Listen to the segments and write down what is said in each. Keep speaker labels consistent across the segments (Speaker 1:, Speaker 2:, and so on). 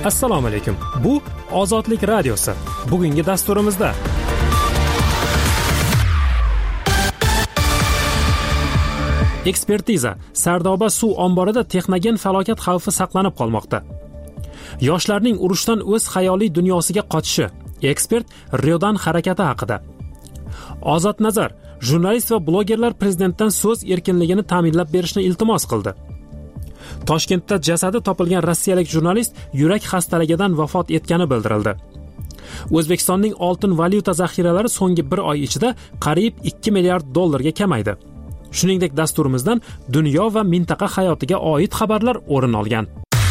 Speaker 1: Assalomu alaykum. Bu Ozodlik radiosi. Bugungi dasturimizda ekspertiza. Sardoba suv omborida texnogen falokat xavfi saqlanib qolmoqda. Yoshlarning urushdan o'z xayoliy dunyosiga qochishi. Ekspert Ryodan harakati haqida. Ozod Nazar, jurnalist va blogerlar prezidentdan so'z erkinligini ta'minlab berishni iltimos qildi. Toshkentda jasadi topilgan rossiyalik jurnalist yurak xastaligidan vafot etgani bildirildi. O'zbekistonning oltin valyuta zaxiralari so'nggi bir oy ichida qariyb 2 milliard dollarga kamaydi. Shuningdek, dasturimizdan dunyo va mintaqa hayotiga oid xabarlar o'rin olgan.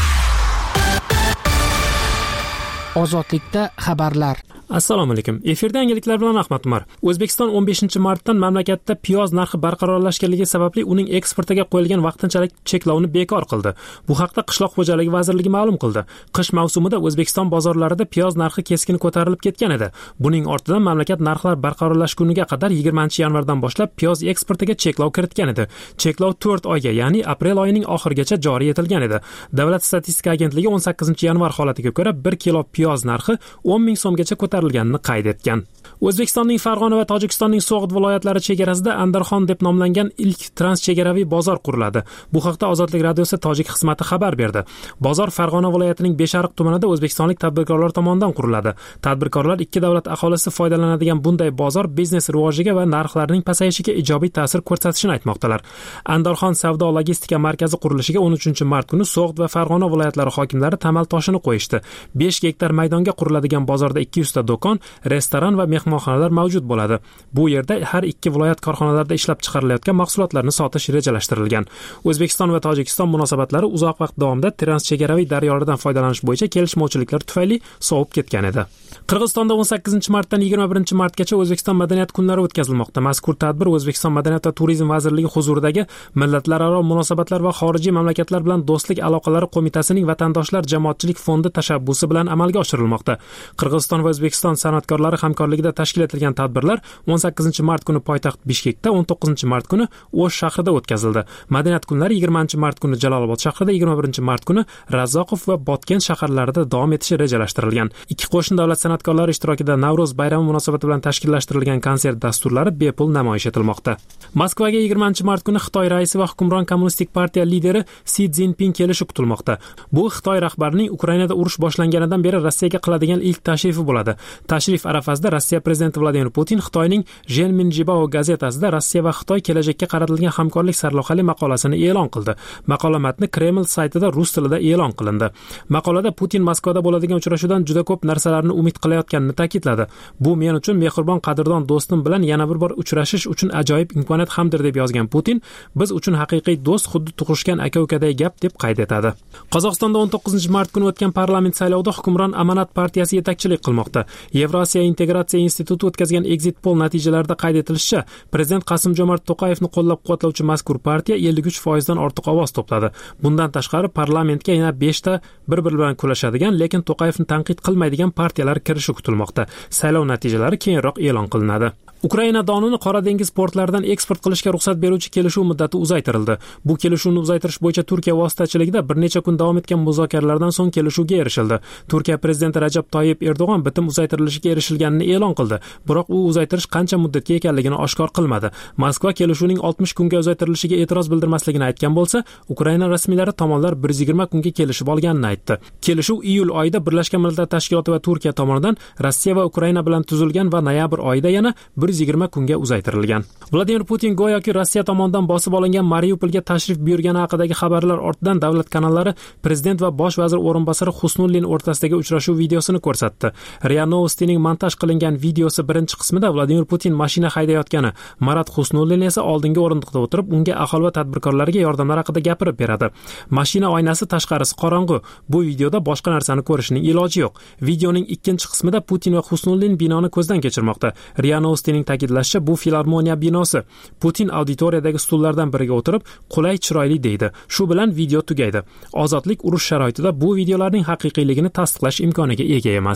Speaker 2: Ozodlikda xabarlar.
Speaker 1: Assalomu alaykum. Efirda yangiliklar bilan Ahmad Umar. O'zbekiston 15-martdan mamlakatda piyoz narxi barqarorlashganligi sababli uning eksportiga qo'yilgan vaqtinchalik cheklovni bekor qildi. Bu haqda Qishloq xo'jaligi vazirligi ma'lum qildi. Qish mavsumida O'zbekiston bozorlarida piyoz narxi keskin ko'tarilib ketgan edi. Buning ortidan mamlakat narxlar barqarorlashguniga qadar 20-yanvardan boshlab piyoz eksportiga cheklov kiritgan edi. Cheklov 4 oyga, ya'ni aprel oyining oxirigacha joriy etilgan edi. Davlat statistika agentligi 18-yanvar holatiga ko'ra 1 kilo piyoz narxi 10 ming so'mgacha ko'tarilganini qayd etgan. O'zbekistonning Farg'ona va Tojikistonning So'g'd viloyatlari chegarasida Andarxon deb nomlangan ilk transchegaraviy bozor quriladi. Bu haqda Ozodlik radiosi tojik xizmati xabar berdi. Bozor Farg'ona viloyatining Beshariq tumanida o'zbekistonlik tadbirkorlar tomonidan quriladi. Tadbirkorlar ikki davlat aholisi foydalanadigan bunday bozor biznes rivojiga va narxlarning pasayishiga ijobiy ta'sir ko'rsatishini aytmoqdalar. Andarxon savdo logistika markazi qurilishiga 13-mart kuni So'g'd va Farg'ona viloyatlari hokimlari tamal toshini qo'yishdi. 5 gektar maydonga quriladigan bozorda 200 ta do'kon, restoran va mehmonxonalar mavjud bo'ladi. Bu yerda har ikki viloyat korxonalarida ishlab chiqarilayotgan mahsulotlarni sotish rejalashtirilgan. O'zbekiston va Tojikiston munosabatlari uzoq vaqt davomida transchegaraviy daryolardan foydalanish bo'yicha kelishmovchiliklar tufayli sovib ketgan edi. Qirg'izistonda 18-martdan 21-martgacha O'zbekiston madaniyat kunlari o'tkazilmoqda. Mazkur tadbir O'zbekiston Madaniyat va turizm vazirligi huzuridagi Millatlararo munosabatlar va xorijiy mamlakatlar bilan do'stlik aloqalari qo'mitasining vatandoshlar jamoatchilik fondi tashabbusi bilan amalga oshirilmoqda. Qirg'iziston va O'zbekiston san'atkorlari hamkorligida tashkil etilgan tadbirlar 18-mart kuni poytaxt Bishkekda, 19-mart kuni O'sh shahrida o'tkazildi. Madaniyat kunlari 20-mart kuni Jalolobod shahrida, 21-mart kuni Razzoqov va Botken shaharlarida davom etishi rejalashtirilgan. Ikki qo'shni davlat san'atkorlari ishtirokida Navro'z bayrami munosabati bilan tashkillashtirilgan konsert dasturlari bepul namoyish etilmoqda. Moskvaga 20-mart kuni Xitoy raisi va hukmron kommunistik partiya lideri Si Szinpin kelishi kutilmoqda. Bu Xitoy rahbarining Ukrainada urush boshlanganidan beri Rossiyaga qiladigan ilk tashrifi bo'ladi. Tashrif arafasida Rossiya prezidenti Vladimir Putin Xitoyning Zhenminjibao gazetasida Rossiya va Xitoy kelajakka qaratilgan hamkorlik sarlavhali maqolasini e'lon qildi. Maqola matni Kreml saytida rus tilida e'lon qilindi. Maqolada Putin Moskvada bo'ladigan uchrashuvdan juda ko'p narsalarni umid qilayotganini ta'kidladi. Bu men uchun mehribon qadrdon do'stim bilan yana bir bor uchrashish uchun ajoyib imkoniyat hamdir deb yozgan Putin, biz uchun haqiqiy do'st xuddi tug'ishgan aka-ukaday gap deb qayd etadi. Qozog'istonda 19-mart kuni o'tgan parlament saylovida hukmron Amanat partiyasi yetakchilik qilmoqda. Yevrosiyo integratsiya instituti o'tkazgan exit poll natijalarida qayd etilishicha, prezident Qasim-Jomart To'qayevni qo'llab-quvvatlovchi mazkur partiya 53% dan ortiq ovoz to'pladi. Bundan tashqari parlamentga yana 5 ta bir-biri bilan kurashadigan, lekin To'qayevni tanqid qilmaydigan partiyalar kirishi kutilmoqda. Saylov natijalari keyinroq e'lon qilinadi. Ukraina donini Qora dengiz portlaridan eksport qilishga ruxsat beruvchi kelishuv muddati uzaytirildi. Bu kelishuvni uzaytirish bo'yicha Turkiya vositachiligida bir necha kun davom etgan muzokaralardan so'ng kelishuvga erishildi. Turkiya prezidenti Rajab Toyyib Erdo'g'on bitim uzaytirilishiga erishilganini e'lon qildi. Biroq u uzaytirish qancha muddatga ekanligini oshkor qilmadi. Moskva kelishuvning 60 kunga uzaytirilishiga e'tiroz bildirmasligini aytgan bo'lsa, Ukraina rasmiylari tomonlar 120 kunga kelishib olganini aytdi. Kelishuv iyul oyida Birlashgan Millatlar Tashkiloti va Turkiya tomonidan Rossiya va Ukraina bilan tuzilgan va noyabr oyida yana 120 kunga uzaytirilgan. Vladimir Putin go'yoki Rossiya tomonidan bosib olingan Mariupolga tashrif buyurgani haqidagi xabarlar ortidan davlat kanallari prezident va bosh vazir o'rinbosari Husnullin o'rtasidagi uchrashuv videosini ko'rsatdi. RIA Novostining montaj qilingan videosi birinchi qismida Vladimir Putin mashina haydayotgani, Marat Husnullin esa oldingi o'rindiqda o'tirib, unga aholi va tadbirkorlarga yordamlar haqida gapirib beradi. Mashina oynasi tashqarisi qorong'u. Bu videoda boshqa narsani ko'rishning iloji yo'q. Videoning ikkinchi qismida Putin va Husnullin binoni ko'zdan kechirmoqda. RIA Novostining ta'kidlashicha, bu filarmoniya binosi. Putin auditoriyadagi stullardan biriga o'tirib, qulay, chiroyli deydi. Shu bilan video tugaydi. Ozodlik urush sharoitida bu videolarning haqiqiyligini tasdiqlash imkoniga ega emas.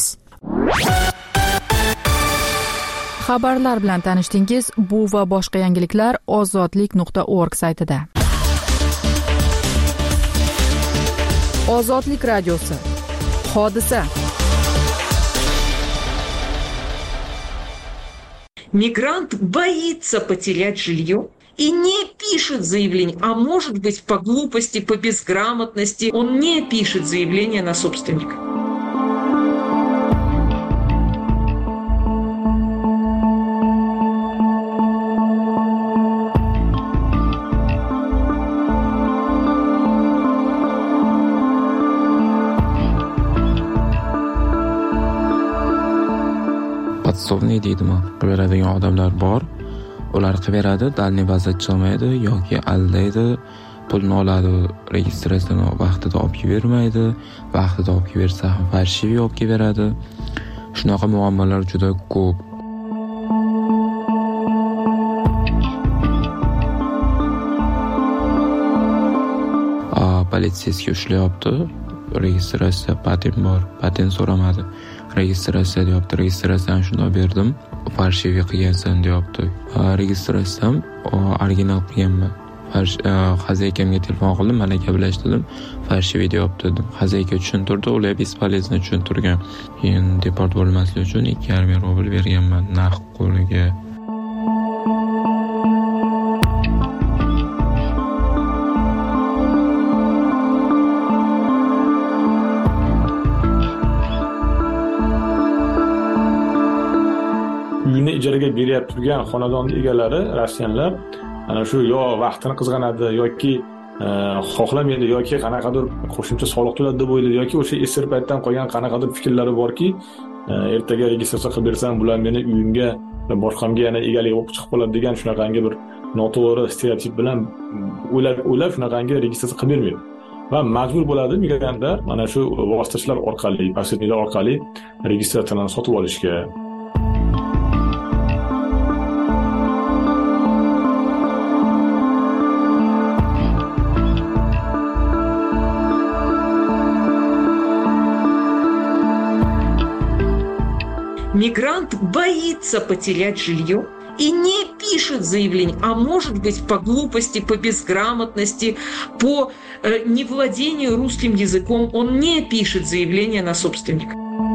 Speaker 2: Xabarlar bilan tanishdingiz. Bu va boshqa yangiliklar ozodlik.org saytida. Ozodlik radiosi. Hodisa.
Speaker 3: Мигрант боится потерять жилье и не пишет заявление, а может быть по глупости, по безграмотности он не пишет заявление на собственника.
Speaker 4: Podsovniy deydimi, qilib beradigan odamlar bor. Ular qilib beradi, dalniy bazatchi olmaydi yoki aldaydi, pulni oladi, registratsiyani vaqtida olib bermaydi, vaqtida olib bersa ham farshiviy olib beradi. Shunaqa muammolar juda ko'p. Politsiyasiga ushlayapti. Registratsiya patent bor, patent so'ramadi. Registratsiya deyapti, registratsiyani shunday berdim, farshiviy qilgansan deyapti. Registratsiyam original qilganman. Xazaykamga telefon qildim, mana gaplashdim, farshiviy deyapti dedim. Xazayka tushuntirdi, ular bespolezno tushuntirgan. Keyin deport bo'lmaslik uchun 2,5 rubl berganman naqd qo'liga.
Speaker 5: Uyini ijaraga beryapti turgan xonadon egalari, rossiyanlar, ana shu yo vaqtini qizg'anadi yoki xohlamaydi yoki qanaqadir qo'shimcha soliq to'ladi deb o'ylaydi yoki o'sha esir paytdan qolgan qanaqadir fikrlari borki, ertaga registratsiya qilib bersam, bular meni uyimga va boshqamga yana egalik bo'lib chiqib qoladi degan shunaqangi bir noto'g'ri stereotip bilan o'ylab shunaqangi registratsiya qilib bermaydi. Va majbur bo'ladi migrantlar mana shu vositachilar orqali, posredniklar orqali registratsiyani sotib olishga.
Speaker 3: Мигрант боится потерять жилье и не пишет заявление, а может быть по глупости, по безграмотности, по невладению русским языком он не пишет заявление на собственника.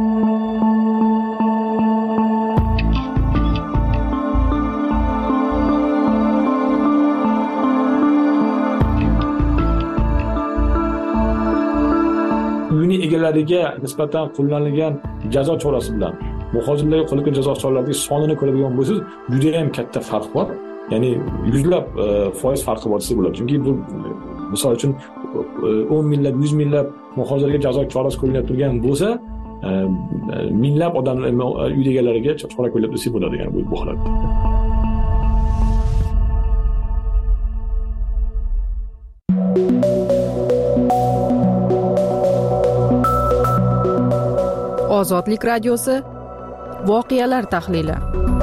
Speaker 5: Uyini egalariga nisbatan qo'llanilgan jazo chorasi bilan muhojirlarga qo'llangan jazo choralarining sonini ko'radigan bo'lsangiz, juda ham katta farq bor. Ya'ni yuzlab foiz farqi bor desa bo'ladi. Chunki bu misol uchun 10 minglab, 100 minglab muhojirlarga jazo chorasi qo'llanib turgan bo'lsa, minglab odamlar uy egalariga chora qo'llanib desa bo'ladi, ya'ni bu holatda.
Speaker 2: Ozodlik radiosi voqealar tahlili.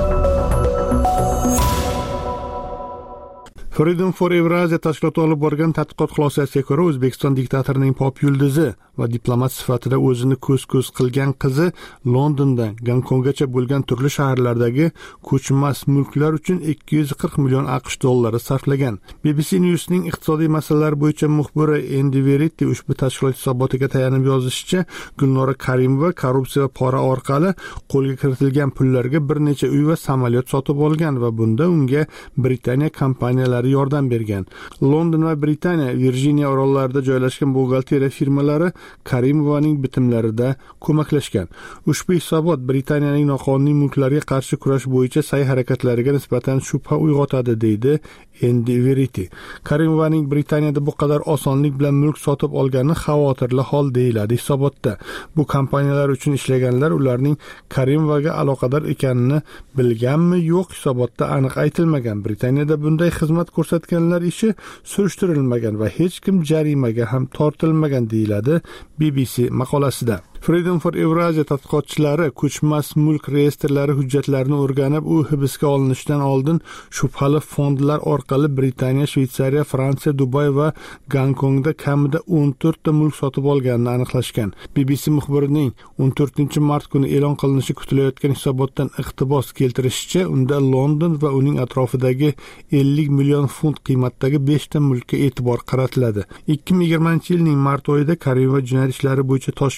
Speaker 6: Freedom for Eurasia tashkiloti olib borgan tadqiqot xulosasiga ko'ra, O'zbekiston diktatorining pop yulduzi va diplomat sifatida o'zini ko'z-ko'z qilgan qizi Londondan Gonkonggacha bo'lgan turli shaharlardagi ko'chmas mulklar uchun 240 million AQSh dollari sarflagan. BBC News'ning iqtisodiy masalalar bo'yicha muxbiri Andy Verity ushbu tashkilot hisobotiga tayanib yozishicha, Gulnora Karimova korrupsiya va pora orqali qo'lga kiritilgan pullarga bir necha uy va samolyot sotib olgan va bunda unga Britaniya kompaniyalari yordam bergan. London va Britaniya Virjiniya orollarida joylashgan buxgalteriya firmalari Karimovaning bitimlarida ko'maklashgan. Ushbu hisobot Britaniyaning noqonuniy mulklarga qarshi kurash bo'yicha sa'y-harakatlariga nisbatan shubha uyg'otadi, deydi Andy Verity. Karimovaning Britaniyada bu qadar osonlik bilan mulk sotib olgani xavotirli hol deyiladi hisobotda. Bu kompaniyalar uchun ishlaganlar ularning Karimovaga aloqador ekanini bilganmi, yo'q, hisobotda aniq aytilmagan. Britaniyada bunday xizmat ko'rsatganlar ishi surishtirilmagan va hech kim jarimaga ham tortilmagan, deyiladi BBC maqolasida. Freedom for Eurasia tadqiqotchilari ko'chmas mulk reyestrlari hujjatlarini o'rganib, u hibsga olinishidan oldin shubhali fondlar orqali Britaniya, Shveysariya, Fransiya, Dubay va Gonkongda kamida 14 ta mulk sotib olganini aniqlashgan. BBC muxbirining 14-mart kuni e'lon qilinishi kutilayotgan hisobotdan iqtibos keltirishicha, unda London va uning atrofidagi 50 million funt qiymatdagi 5 ta mulkka e'tibor qaratiladi. 2020-yilning mart oyida Karimova jinoyat ishlari bo'yicha Toshkent shahar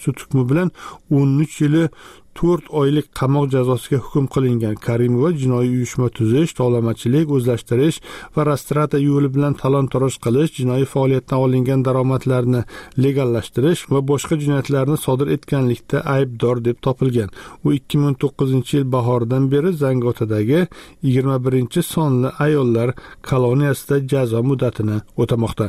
Speaker 6: sud hukmi bilan 13 yili 4 oylik qamoq jazosiga hukm qilingan. Karimova jinoiy uyushma tuzish, tovlamachilik, o'zlashtirish va rastrata yo'li bilan talon-toroj qilish, jinoiy faoliyatdan olingan daromadlarni legallashtirish va boshqa jinoyatlarni sodir etganlikda aybdor deb topilgan. U 2009-yil bahoridan beri Zangotadagi 21-sonli ayollar koloniyasida jazo muddatini o'tamoqda.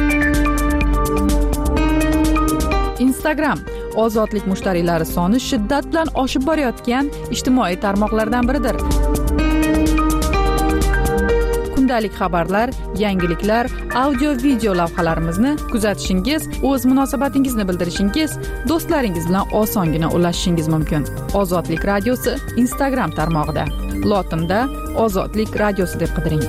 Speaker 2: Instagram ozodlik mushtariylari soni shiddat bilan oshib borayotgan ijtimoiy tarmoqlardan biridir. Kundalik xabarlar, yangiliklar, audio-video lavhalarimizni kuzatishingiz, o'z munosabatingizni bildirishingiz, do'stlaringiz bilan osongina ulashishingiz mumkin. Ozodlik radiosi Instagram tarmog'ida. Lotinda Ozodlik radiosi deb qidiring.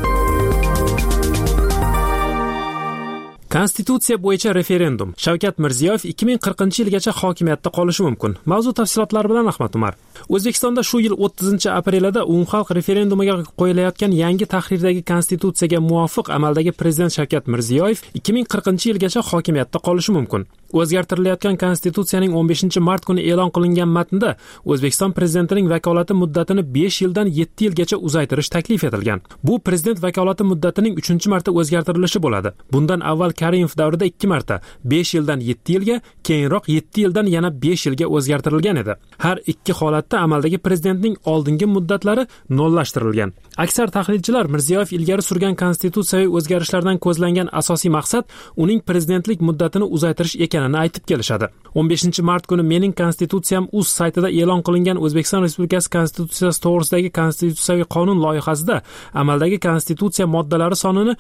Speaker 1: Konstitutsiya bo'yicha referendum. Shavkat Mirziyoyev 2040-yilgacha hokimiyatda qolishi mumkin. Mavzu tafsilotlari bilan Ahmad Umar. O'zbekistonda shu yil 30-aprelida umumxalq referendumiga qo'yilayotgan yangi tahrirdagi konstitutsiyaga muvofiq amaldagi prezident Shavkat Mirziyoyev 2040-yilgacha hokimiyatda qolishi mumkin. O'zgartirilayotgan konstitutsiyaning 15-mart kuni e'lon qilingan matnda O'zbekiston prezidentining vakolati muddatini 5 yildan 7 yilgacha uzaytirish taklif etilgan. Bu prezident vakolati muddatining 3-marta o'zgartirilishi bo'ladi. Bundan avval Karimov davrida 2 marta 5 yildan 7 yilga, keyinroq 7 yildan yana 5 yilga o'zgartirilgan edi. Har ikki holatda amaldagi prezidentning oldingi muddatlari nollashtirilgan. Aksar tahlilchilar Mirziyoyev ilgari surgan konstitutsiyaviy o'zgarishlardan ko'zlangan asosiy maqsad uning prezidentlik muddatini uzaytirish ekanini aytib kelishadi. 15-mart kuni Mening konstitutsiyam uz saytida e'lon qilingan O'zbekiston Respublikasi konstitutsiyasi to'g'risidagi konstitutsiyaviy qonun loyihasida amaldagi konstitutsiya moddalari sonini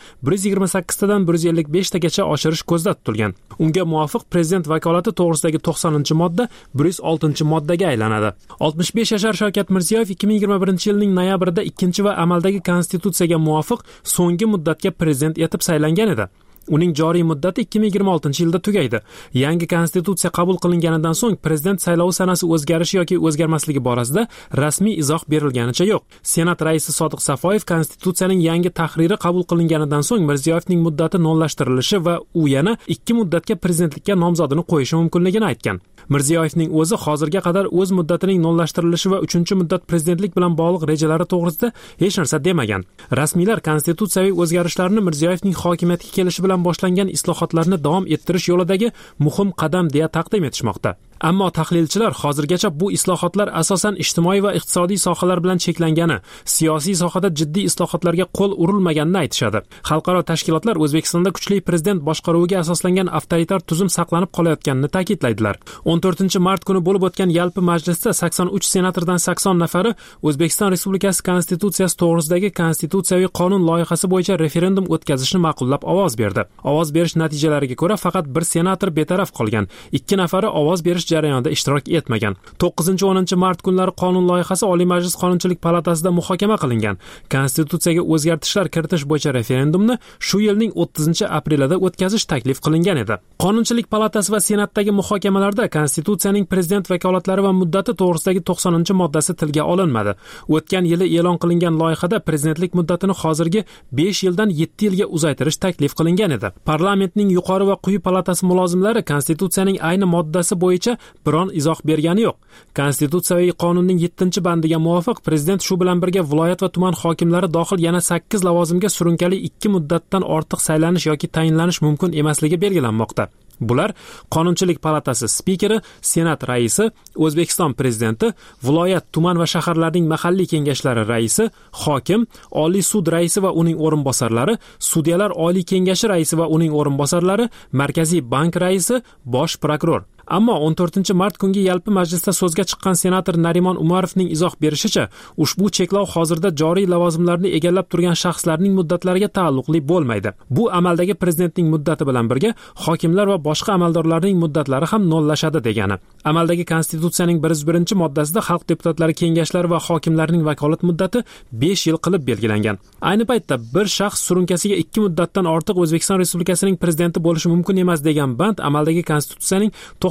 Speaker 1: 128 tadan 155 tagacha oshirish ko'zda tutilgan. Unga muvofiq prezident vakolati to'g'risidagi 90-modda 106-moddaga aylanadi. 65 yashar Shavkat Mirziyoyev 2021-yilning noyabrida 2 va amaldagi konstitutsiyaga muvofiq so'nggi muddatga prezident etib saylangan edi. Uning joriy muddati 2026-yilda tugaydi. Yangi konstitutsiya qabul qilinganidan so'ng prezident saylovi sanasi o'zgarishi yoki o'zgarmasligi borasida rasmiy izoh berilganicha yo'q. Senat raisi Sodiq Safoyev konstitutsiyaning yangi tahriri qabul qilinganidan so'ng Mirziyoyevning muddati nollashtirilishi va u yana 2 muddatga prezidentlikka nomzodini qo'yishi mumkinligini aytgan. Mirziyoyevning o'zi hozirga qadar o'z muddatining nollashtirilishi va 3-muddat prezidentlik bilan bog'liq rejalari to'g'risida hech narsa demagan. Rasmiylar konstitutsiyaviy o'zgarishlarni Mirziyoyevning hokimiyatga kelishi bilan boshlangan islohotlarni davom ettirish yo'lidagi muhim qadam deya taqdim etishmoqda. Ammo tahlilchilar hozirgacha bu islohotlar asosan ijtimoiy va iqtisodiy sohalar bilan cheklangani, siyosiy sohada jiddiy islohotlarga qo'l urilmaganini aytishadi. Xalqaro tashkilotlar O'zbekistonda kuchli prezident boshqaruviga asoslangan avtoritar tuzum saqlanib qolayotganini ta'kidlaydilar. 14-mart kuni bo'lib o'tgan yalpi majlisda 83 senatordan 80 nafari O'zbekiston Respublikasi konstitutsiyasi to'g'risidagi konstitutsiyaviy qonun loyihasi bo'yicha referendum o'tkazishni ma'qullab ovoz berdi. Ovoz berish natijalariga ko'ra faqat bir senator betaraf qolgan, 2 nafari ovoz berish jarayonida ishtirok etmagan. 9-10 mart kunlari qonun loyihasi Oliy Majlis Qonunchilik palatasida muhokama qilingan. Konstitutsiyaga o'zgartishlar kiritish bo'yicha referendumni shu yilning 30-aprelida o'tkazish taklif qilingan edi. Qonunchilik palatasi va senatdagi muhokamalarda konstitutsiyaning prezident vakolatlari va muddati to'g'risidagi 90-moddasi tilga olinmadi. O'tgan yili e'lon qilingan loyihada prezidentlik muddatini hozirgi 5 yildan 7 yilga uzaytirish taklif qilingan edi. Parlamentning yuqori va quyi palatasi mulozimlari konstitutsiyaning ayni moddasi bo'yicha biron izoh bergani yo'q. Konstitutsiyaviy qonunning 7-bandiga muvofiq prezident shu bilan birga viloyat va tuman hokimlari dohil yana 8 lavozimga surunkali 2 muddatdan ortiq saylanish yoki tayinlanish mumkin emasligi belgilanmoqda. Bular Qonunchilik palatasi spikeri, Senat raisi, O'zbekiston prezidenti, viloyat, tuman va shaharlarning mahalliy kengashlari raisi, hokim, Oliy sud raisi va uning o'rinbosarlari, sudyalar oliy kengashi raisi va uning o'rinbosarlari, Markaziy bank raisi, bosh prokuror. Ammo 14-mart kungi yalpi majlisda so'zga chiqqan senator Narimon Umarovning izoh berishicha, ushbu cheklov hozirda joriy lavozimlarni egallab turgan shaxslarning muddatlariga taalluqli bo'lmaydi. Bu amaldagi prezidentning muddati bilan birga hokimlar va boshqa amaldorlarning muddatlari ham nollashadi degani. Amaldagi konstitutsiyaning 101-moddasida xalq deputatlari kengashlari va hokimlarning vakolat muddati 5 yil qilib belgilangan. Ayni paytda bir shaxs surunkasiga 2 muddatdan ortiq O'zbekiston Respublikasining prezidenti bo'lishi mumkin emas degan band amaldagi konstitutsiyaning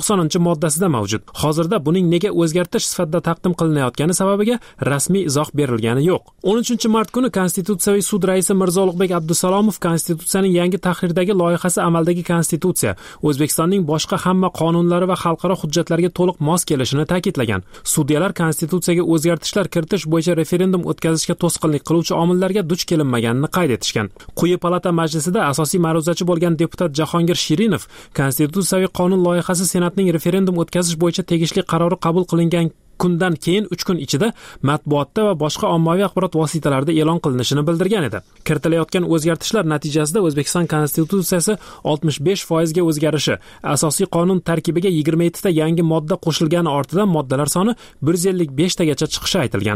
Speaker 1: 90-moddasida mavjud. Hozirda buning nega o'zgartirish sifatida taqdim qilinayotgani sababiga rasmiy izoh berilgani yo'q. 13-mart kuni Konstitutsiyaviy sud raisi Mirzo Ulug'bek Abdusalomov Konstitutsiyaning yangi tahrirdagi loyihasi amaldagi konstitutsiya, O'zbekistonning boshqa hamma qonunlari va xalqaro hujjatlarga to'liq mos kelishini ta'kidlagan. Sudyalar konstitutsiyaga o'zgartishlar kiritish bo'yicha referendum o'tkazishga to'sqinlik qiluvchi omillarga duch kelinmaganini qayd etishgan. Quyi palata majlisida asosiy ma'ruzachi bo'lgan deputat Jahongir Shirinov konstitutsiyaviy qonun loyihasi Senatning referendum o'tkazish bo'yicha tegishli qarori qabul qilingan kundan keyin 3 kun ichida matbuotda va boshqa ommaviy axborot vositalarida e'lon qilinishini bildirgan edi. Kiritilayotgan o'zgartishlar natijasida O'zbekiston konstitutsiyasi 65% ga o'zgarishi, asosiy qonun tarkibiga 27 ta yangi modda qo'shilgani ortidan moddalar soni 155 tagacha chiqishi aytilgan.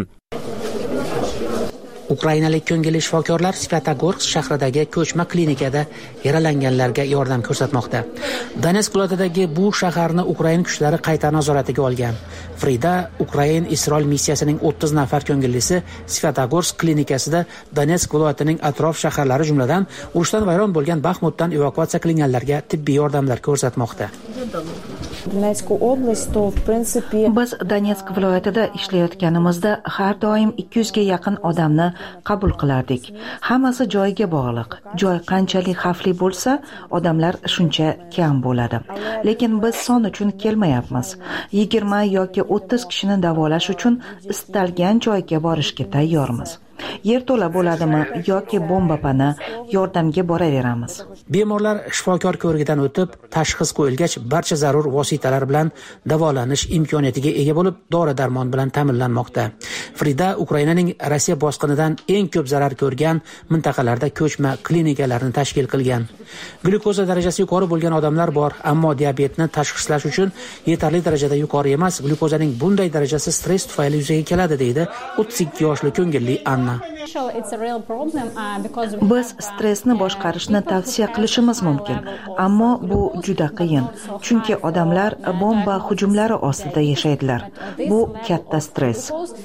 Speaker 7: Ukrainalik ko'ngilli shifokorlar Svyatogorsk shahridagi ko'chma klinikada yaralanganlarga yordam ko'rsatmoqda. Donetsk viloyatidagi bu shaharni Ukraina kuchlari qayta nazoratiga olgan. Frida Ukrain-Isroil missiyasining 30 nafar ko'ngillisi Svyatogorsk klinikasida Donetsk viloyatining atrof shaharlari jumladan urushdan vayron bo'lgan Baxmutdan evakuatsiya qilinganlarga tibbiy yordamlar ko'rsatmoqda.
Speaker 8: Biz Donetsk viloyatida ishlayotganimizda har doim 200 ga yaqin odamni qabul qilardik. Hammasi joyiga bog'liq. Joy qanchalik xavfli bo'lsa, odamlar shuncha kam bo'ladi. Lekin biz son uchun kelmayapmiz. 20 yoki 30 kishini davolash uchun istalgan joyga borishga tayyormiz. Yerto'la bo'ladimi yoki bomba pana yordamga boraveramiz.
Speaker 7: Bemorlar shifokor ko'rigidan o'tib, tashxis qo'yilgach, barcha zarur vositalar bilan davolanish imkoniyatiga ega bo'lib, dori-darmon bilan ta'minlanmoqda. Frida Ukrainaning Rossiya bosqinidan eng ko'p zarar ko'rgan mintaqalarda ko'chma klinikalarni tashkil qilgan. Glyukoza darajasi yuqori bo'lgan odamlar bor, ammo diabetni tashxislash uchun yetarli darajada yuqori emas. Glyukozaning bunday darajasi stress tufayli yuzaga keladi, deydi 32 yoshli ko'ngilli Anna.
Speaker 8: Biz stressni boshqarishni tavsiya qilishimiz mumkin, ammo bu juda qiyin, chunki odamlar bomba hujumlari ostida yashaydilar. Bu katta stress.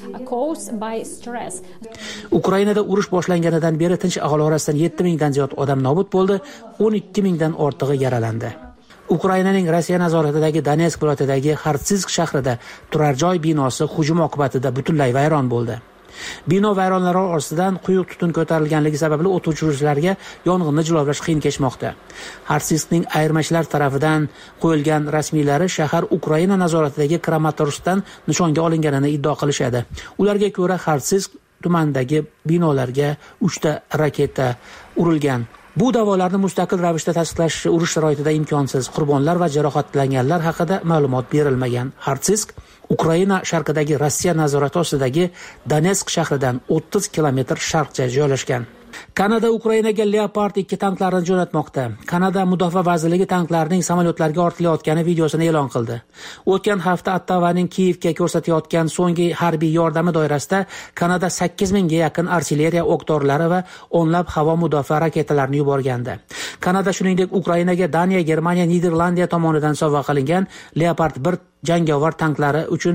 Speaker 7: Ukrainada urush boshlanganidan beri tinch aholi orasidan 7000 dan ziyod odam nobud bo'ldi, 12000 dan ortig'i yaralandi. Ukrainaning Rossiya nazoratidagi Donetsk viloyatidagi Xartsinsk shahrida turar joy binosi hujum oqibatida butunlay vayron bo'ldi. Bino vayronlari orasidan quyuq tutun ko'tarilganligi sababli o't o'chiruvchilarga yong'inni jilovlash qiyin kechmoqda. Xartsinskning ayirmachilar tarafidan qo'yilgan rasmiylari shahar Ukraina nazoratidagi Kramatorskdan nishonga olinganini iddao qilishadi. Ularga ko'ra Xartsinsk tumanidagi binolarga 3 ta raketa urilgan. Bu da'volarni mustaqil ravishda tasdiqlash urush sharoitida imkonsiz. Qurbonlar va jarohatlanganlar haqida ma'lumot berilmagan. Xartsinsk Ukraina sharqidagi Rossiya nazorati ostidagi Donetsk shahridan 30 kilometr sharqcha joylashgan. Kanada Ukrainaga Leopard 2 tanklarini jo'natmoqda. Kanada Mudofaa vazirligi tanklarning samolyotlarga ortilayotgani videosini e'lon qildi. O'tgan hafta Ottavaning Kiyevga ko'rsatayotgan so'nggi harbiy yordami doirasida Kanada 8000 ga yaqin artilleriya o'q-dorilar va o'nlab havo mudofaa raketalarini yuborgandi. Kanada shuningdek Ukrainaga Daniya, Germaniya, Niderlandiya tomonidan sovg'a qilingan Leopard 1 jangovar tanklari uchun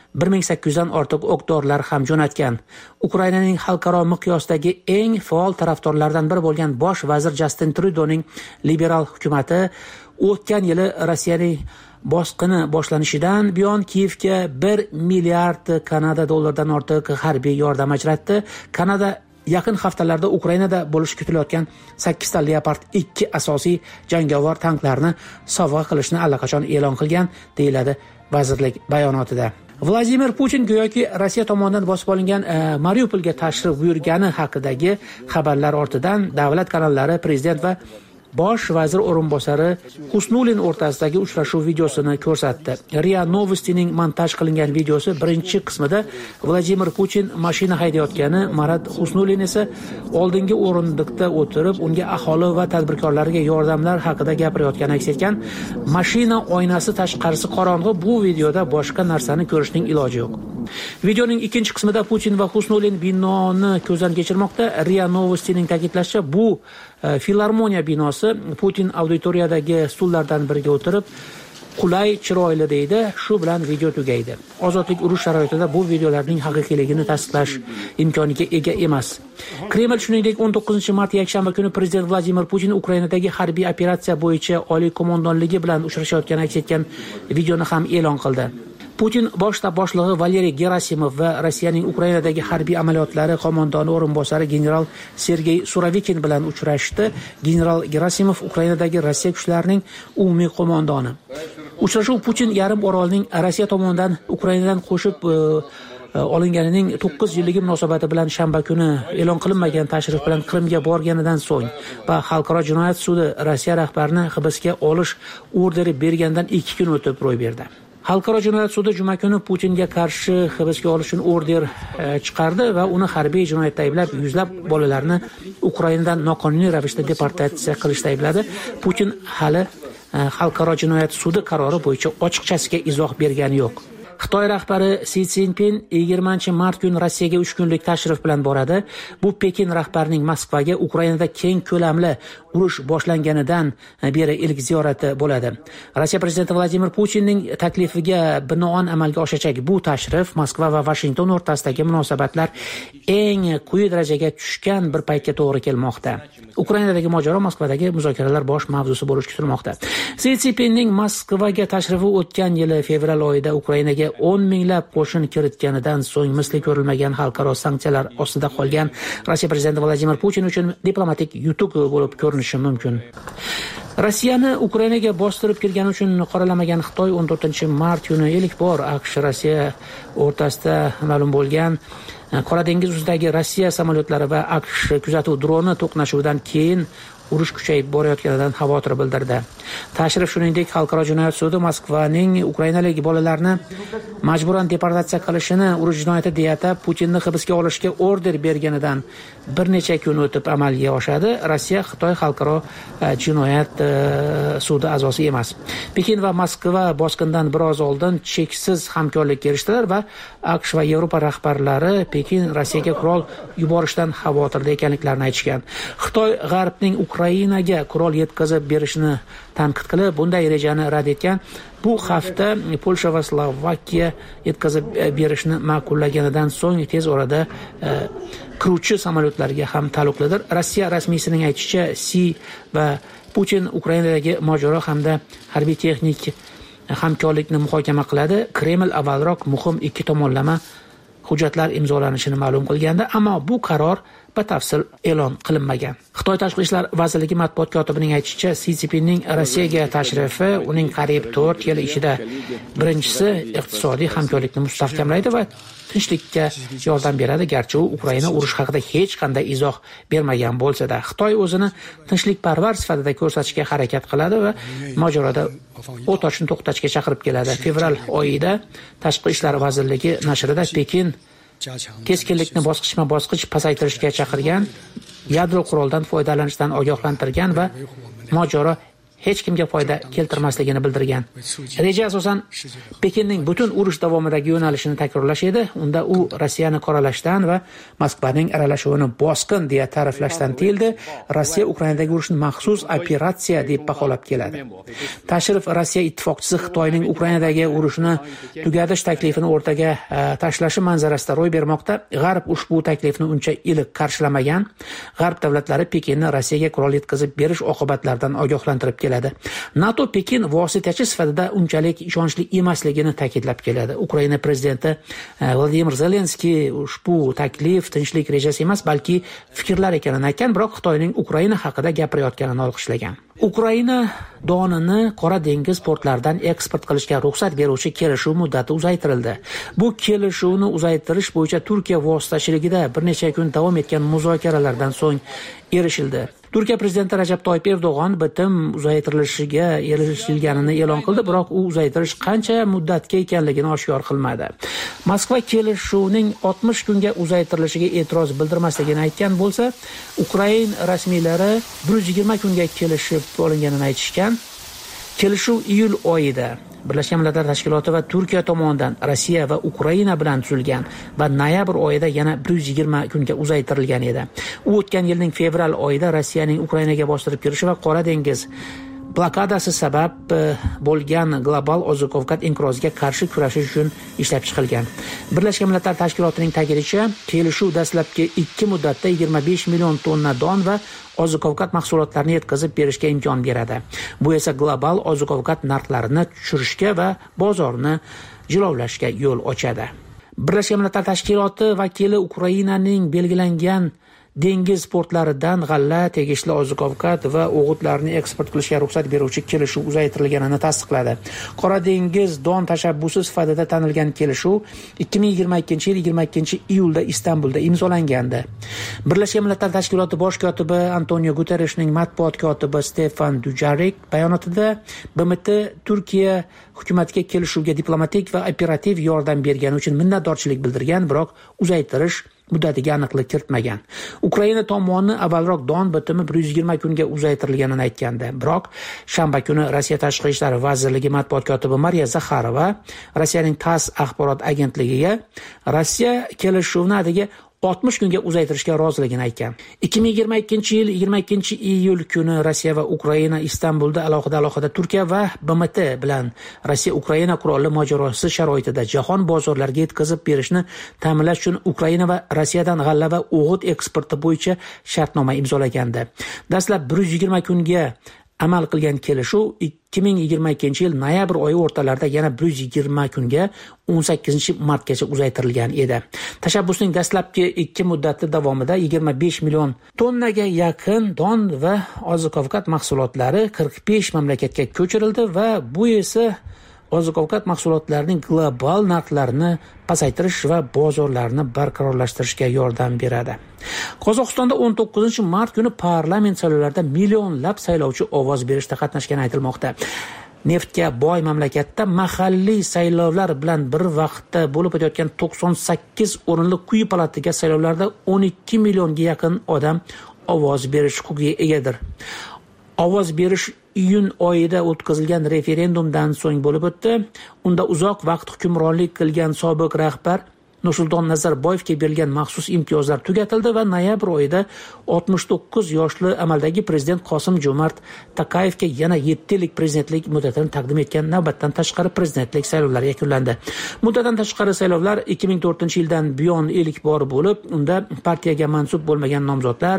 Speaker 7: 1800 dan ortiq o'q-dorilar ham jo'natgan. Ukrainaning xalqaro miqyosdagi eng faol tarafdorlaridan biri bo'lgan bosh vazir Justin Trudeauning liberal hukumati o'tgan yili Rossiyaning bosqini boshlanishidan buyon Kiyevga 1 milliard Kanada dollaridan ortiq harbiy yordam ajratdi. Kanada yaqin haftalarda Ukrainada bo'lishi kutilayotgan 8 ta Leopard 2 asosiy jangovar tanklarni sovg'a qilishni allaqachon e'lon qilgan, deyiladi vazirlik bayonotida. Vladimir Putin go'yoki Rossiya tomonidan bosib olingan Mariupolga tashrif buyurgani haqidagi xabarlar ortidan davlat kanallari prezident va bosh vazir o'rinbosari Husnulin o'rtasidagi uchrashuv videosini ko'rsatdi. RIA Novostining montaj qilingan videosi birinchi qismida Vladimir Putin mashina haydayotgani, Marat Husnulin esa oldingi o'rindiqda o'tirib, unga aholi va tadbirkorlarga yordamlar haqida gapirayotgani aks etgan. Mashina oynasi tashqarisi qorong'u, bu videoda boshqa narsani ko'rishning iloji yo'q. Videoning ikkinchi qismida Putin va Husnulin binoni ko'zdan kechirmoqda. RIA Novostining ta'kidlashicha, bu filarmoniya binosi. Putin auditoriyadagi stullardan biriga o'tirib, qulay, chiroyli deydi. Shu bilan video tugaydi. Ozodlik urush sharoitida bu videolarning haqiqiyligini tasdiqlash imkoniga ega emas. Kreml shuningdek 19-mart yakshanba kuni prezident Vladimir Putin Ukrainadagi harbiy operatsiya bo'yicha oliy qo'mondonligi bilan uchrashayotgani aks etgan videoni ham e'lon qildi. Putin bosh shtab boshlig'i Valeriy Gerasimov va Rossiyaning Ukrainadagi harbiy amaliyotlari qo'mondoni o'rinbosari general Sergey Suravikin bilan uchrashdi. General Gerasimov Ukrainadagi Rossiya kuchlarining umumiy qo'mondoni. Uchrashuv Putin yarim orolning Rossiya tomonidan Ukrainadan qo'shib olinganining 9 yilligi munosabati bilan shanba kuni e'lon qilinmagan tashrif bilan Qrimga borganidan so'ng va Xalqaro jinoyat sudi Rossiya rahbarini hibsga olish orderi bergandan 2 kun o'tib ro'y berdi. Xalqaro jinoyat sudi juma kuni Putinga qarshi hibsga olish uchun order chiqardi va uni harbiy jinoyatda ayblab, yuzlab bolalarni Ukrainadan noqonuniy ravishda deportatsiya qilishda aybladi. Putin hali Xalqaro jinoyat sudi qarori bo'yicha ochiqchasiga izoh bergani yo'q. Xitoy rahbari Si Szinpin 20-mart kuni Rossiyaga 3 kunlik tashrif bilan boradi. Bu Pekin rahbarining Moskvaga Ukrainada keng ko'lamli urush boshlanganidan beri ilk ziyorati bo'ladi. Rossiya prezidenti Vladimir Putinning taklifiga binoan amalga oshajak bu tashrif Moskva va Washington o'rtasidagi munosabatlar eng quyi darajaga tushgan bir paytga to'g'ri kelmoqda. Ukrainadagi mojaro Moskvadagi muzokaralar bosh mavzusi bo'lishi kutilmoqda. Si Szinpinning Moskvaga tashrifi o'tgan yili fevral oyida Ukrainaga 10 minglab qo'shin kiritganidan so'ng misli ko'rilmagan xalqaro sanksiyalar ostida qolgan Rossiya prezidenti Vladimir Putin uchun diplomatik yutuq bo'lib ko'rinishi mumkin. Rossiyani Ukrainaga bostirib kirgani uchun qoralamagan Xitoy 14-mart kuni ilk bor AQSh Rossiya o'rtasida ma'lum bo'lgan Qora dengiz ustidagi Rossiya samolyotlari va AQSh kuzatuv droni to'qnashuvidan keyin urush kuchayib borayotganidan xavotir bildirdi. Tashrif shuningdek Xalqaro jinoyat sudi Moskvaning ukrainalik bolalarni majburan deportatsiya qilishini urush jinoyati deya atab Putinni hibsga olishga order berganidan bir necha kun o'tib amalga oshadi. Rossiya Xitoy Xalqaro jinoyat sudi a'zosi emas. Pekin va Moskva bosqindan biroz oldin cheksiz hamkorlikka erishdilar va AQSh va Yevropa rahbarlari Pekin Rossiyaga qurol yuborishdan xavotirda ekanliklarini aytishgan. Xitoy G'arbning Ukrainaga qurol yetkazib berishini tanqid qilib, bunday rejani rad etgan. Bu hafta Polsha va Slovakiya yetkazib berishni ma'qullaganidan so'ng tez orada qiruvchi samolyotlarga ham taalluqlidir. Rossiya rasmiysining aytishicha, Si va Putin Ukrainadagi mojaro hamda harbiy texnik hamkorlikni muhokama qiladi. Kreml avvalroq muhim ikki tomonlama hujjatlar imzolanishini ma'lum qilgandi, ammo bu qaror batafsil e'lon qilinmagan. Xitoy Tashqi ishlar vazirligi matbuot kotibining aytishicha, Si Szinpinning Rossiyaga tashrifi uning qariyb 4 yil ichida birinchisi iqtisodiy hamkorlikni mustahkamlaydi va tinchlikka yordam beradi, garchi u Ukraina urush haqida hech qanday izoh bermagan bo'lsa-da. Xitoy o'zini tinchlikparvar sifatida ko'rsatishga harakat qiladi va mojaroda o't ochishni to'xtatishga chaqirib keladi. Fevral oyida Tashqi ishlar vazirligi nashrida Pekin keskinlikni bosqichma-bosqich pasaytirishga chaqirgan, yadro quroldan foydalanishdan ogohlantirgan va mojaro hech kimga foyda keltirmasligini bildirgan. Reja asosan Pekinning butun urush davomidagi yo'nalishini takrorlash edi. Unda u Rossiyani qoralashdan va Moskvaning aralashuvini bosqin deya ta'riflashdan tiyildi. Rossiya Ukrainadagi urushni maxsus operatsiya deb baholab keladi. Tashrif Rossiya ittifoqchisi Xitoyning Ukrainadagi urushni tugatish taklifini o'rtaga tashlashi manzarasida ro'y bermoqda. G'arb ushbu taklifni uncha iliq qarshilamagan. G'arb davlatlari Pekinni Rossiyaga qurol yetkazib berish oqibatlaridan ogohlantirib keladi. NATO Pekin vositachi sifatida unchalik ishonchli emasligini ta'kidlab keladi. Ukraina prezidenti Vladimir Zelenskiy ushbu taklif tinchlik rejasi emas, balki fikrlar ekanini aytgan, biroq Xitoyning Ukraina haqida gapirayotganini olqishlagan. Ukraina donini Qora dengiz portlaridan eksport qilishga ruxsat beruvchi kelishuv muddati uzaytirildi. Bu kelishuvni uzaytirish bo'yicha Turkiya vositachiligida bir necha kun davom etgan muzokaralardan so'ng erishildi. Turkiya prezidenti Rajab Toyyib Erdo'g'on bitim uzaytirilishiga erishilganini e'lon qildi, biroq u uzaytirish qancha muddatga ekanligini oshkor qilmadi. Moskva kelishuvning 60 kunga uzaytirilishiga e'tiroz bildirmasligini aytgan bo'lsa, Ukraina rasmiylari 120 kunga kelishib olinganini aytishgan. Kelishuv iyul oyida Birlashgan Millatlar Tashkiloti va Turkiya tomonidan Rossiya va Ukraina bilan tuzilgan va noyabr oyida yana 120 kunga uzaytirilgan edi. U o'tgan yilning fevral oyida Rossiyaning Ukrainaga bostirib kirishi va Qora dengiz blokadasi sabab bo'lgan global oziq-ovqat inqiroziga qarshi kurashish uchun ishlab chiqilgan. Birlashgan Millatlar Tashkilotining ta'kidlashicha, kelishuv dastlabki 2 muddatda 25 million tonna don va oziq-ovqat mahsulotlarini yetkazib berishga imkon beradi. Bu esa global oziq-ovqat narxlarini tushirishga va bozorni jilovlashga yo'l ochadi. Birlashgan Millatlar Tashkiloti vakili Ukrainaning belgilangan dengiz portlaridan g'alla, tegishli oziq-ovqat va o'g'itlarni eksport qilishga ruxsat beruvchi kelishuv uzaytirilganini tasdiqladi. Qora dengiz don tashabbusi sifatida tanilgan kelishuv 2022 yil 22-iyulda Istanbulda imzolangandi. Birlashgan Millatlar Tashkiloti bosh kotibi Antonio Guterreshning matbuot kotibi Stefan Dujarric bayonotida BMT Turkiya hukumatiga kelishuvga diplomatik va operativ yordam bergani uchun minnatdorchilik bildirgan, biroq uzaytirish muddatiga aniqlik kiritmagan. Ukraina tomoni avvalroq don bitimi 120 kunga uzaytirilganini aytgandi. Biroq shanba kuni Rossiya Tashqi ishlar vazirligi matbuot kotibi Mariya Zakharova Rossiyaning TASS axborot agentligiga Rossiya kelishuvni atigi 60 kunga uzaytirishga roziligini aytgan. 2022 yil 22-iyul kuni Rossiya va Ukraina Istanbulda alohida Turkiya va BMT bilan Rossiya-Ukraina qurolli mojarosi sharoitida jahon bozorlariga yetkazib berishni ta'minlash uchun Ukraina va Rossiyadan g'alla va o'g'it eksporti bo'yicha shartnoma imzolagandi. Dastlab 120 kunga amal qilgan kelishuv 2022 yil noyabr oyi o'rtalarida yana 120 kunga 18 martgacha uzaytirilgan edi. Tashabbusning dastlabki 2 muddati davomida 25 million tonnaga yaqin don va oziq-ovqat mahsulotlari 45 mamlakatga ko'chirildi va bu esa oziq-ovqat mahsulotlarining global narxlarini pasaytirish va bozorlarni barqarorlashtirishga yordam beradi. Qozog'istonda 19-mart kuni parlament saylovlarida millionlab saylovchi ovoz berishda qatnashgani aytilmoqda. Neftga boy mamlakatda mahalliy saylovlar bilan bir vaqtda bo'lib o'tayotgan 98 o'rinli quyi palataga saylovlarda 12 millionga yaqin odam ovoz berish huquqiga egadir. Ovoz berish iyun oyida o'tkazilgan referendumdan so'ng bo'lib o'tdi. Unda uzoq vaqt hukmronlik qilgan sobiq rahbar Nursulton Nazarboyevga berilgan maxsus imtiyozlar tugatildi va noyabr oyida 69 yoshli amaldagi prezident Qosim-Jo'mart Tokayevga yana 7 yillik prezidentlik muddatini taqdim etgan navbatdan tashqari prezidentlik saylovlari yakunlandi. Muddatdan tashqari saylovlar 2004-yildan buyon ilk bor bo'lib, unda partiyaga mansub bo'lmagan nomzodlar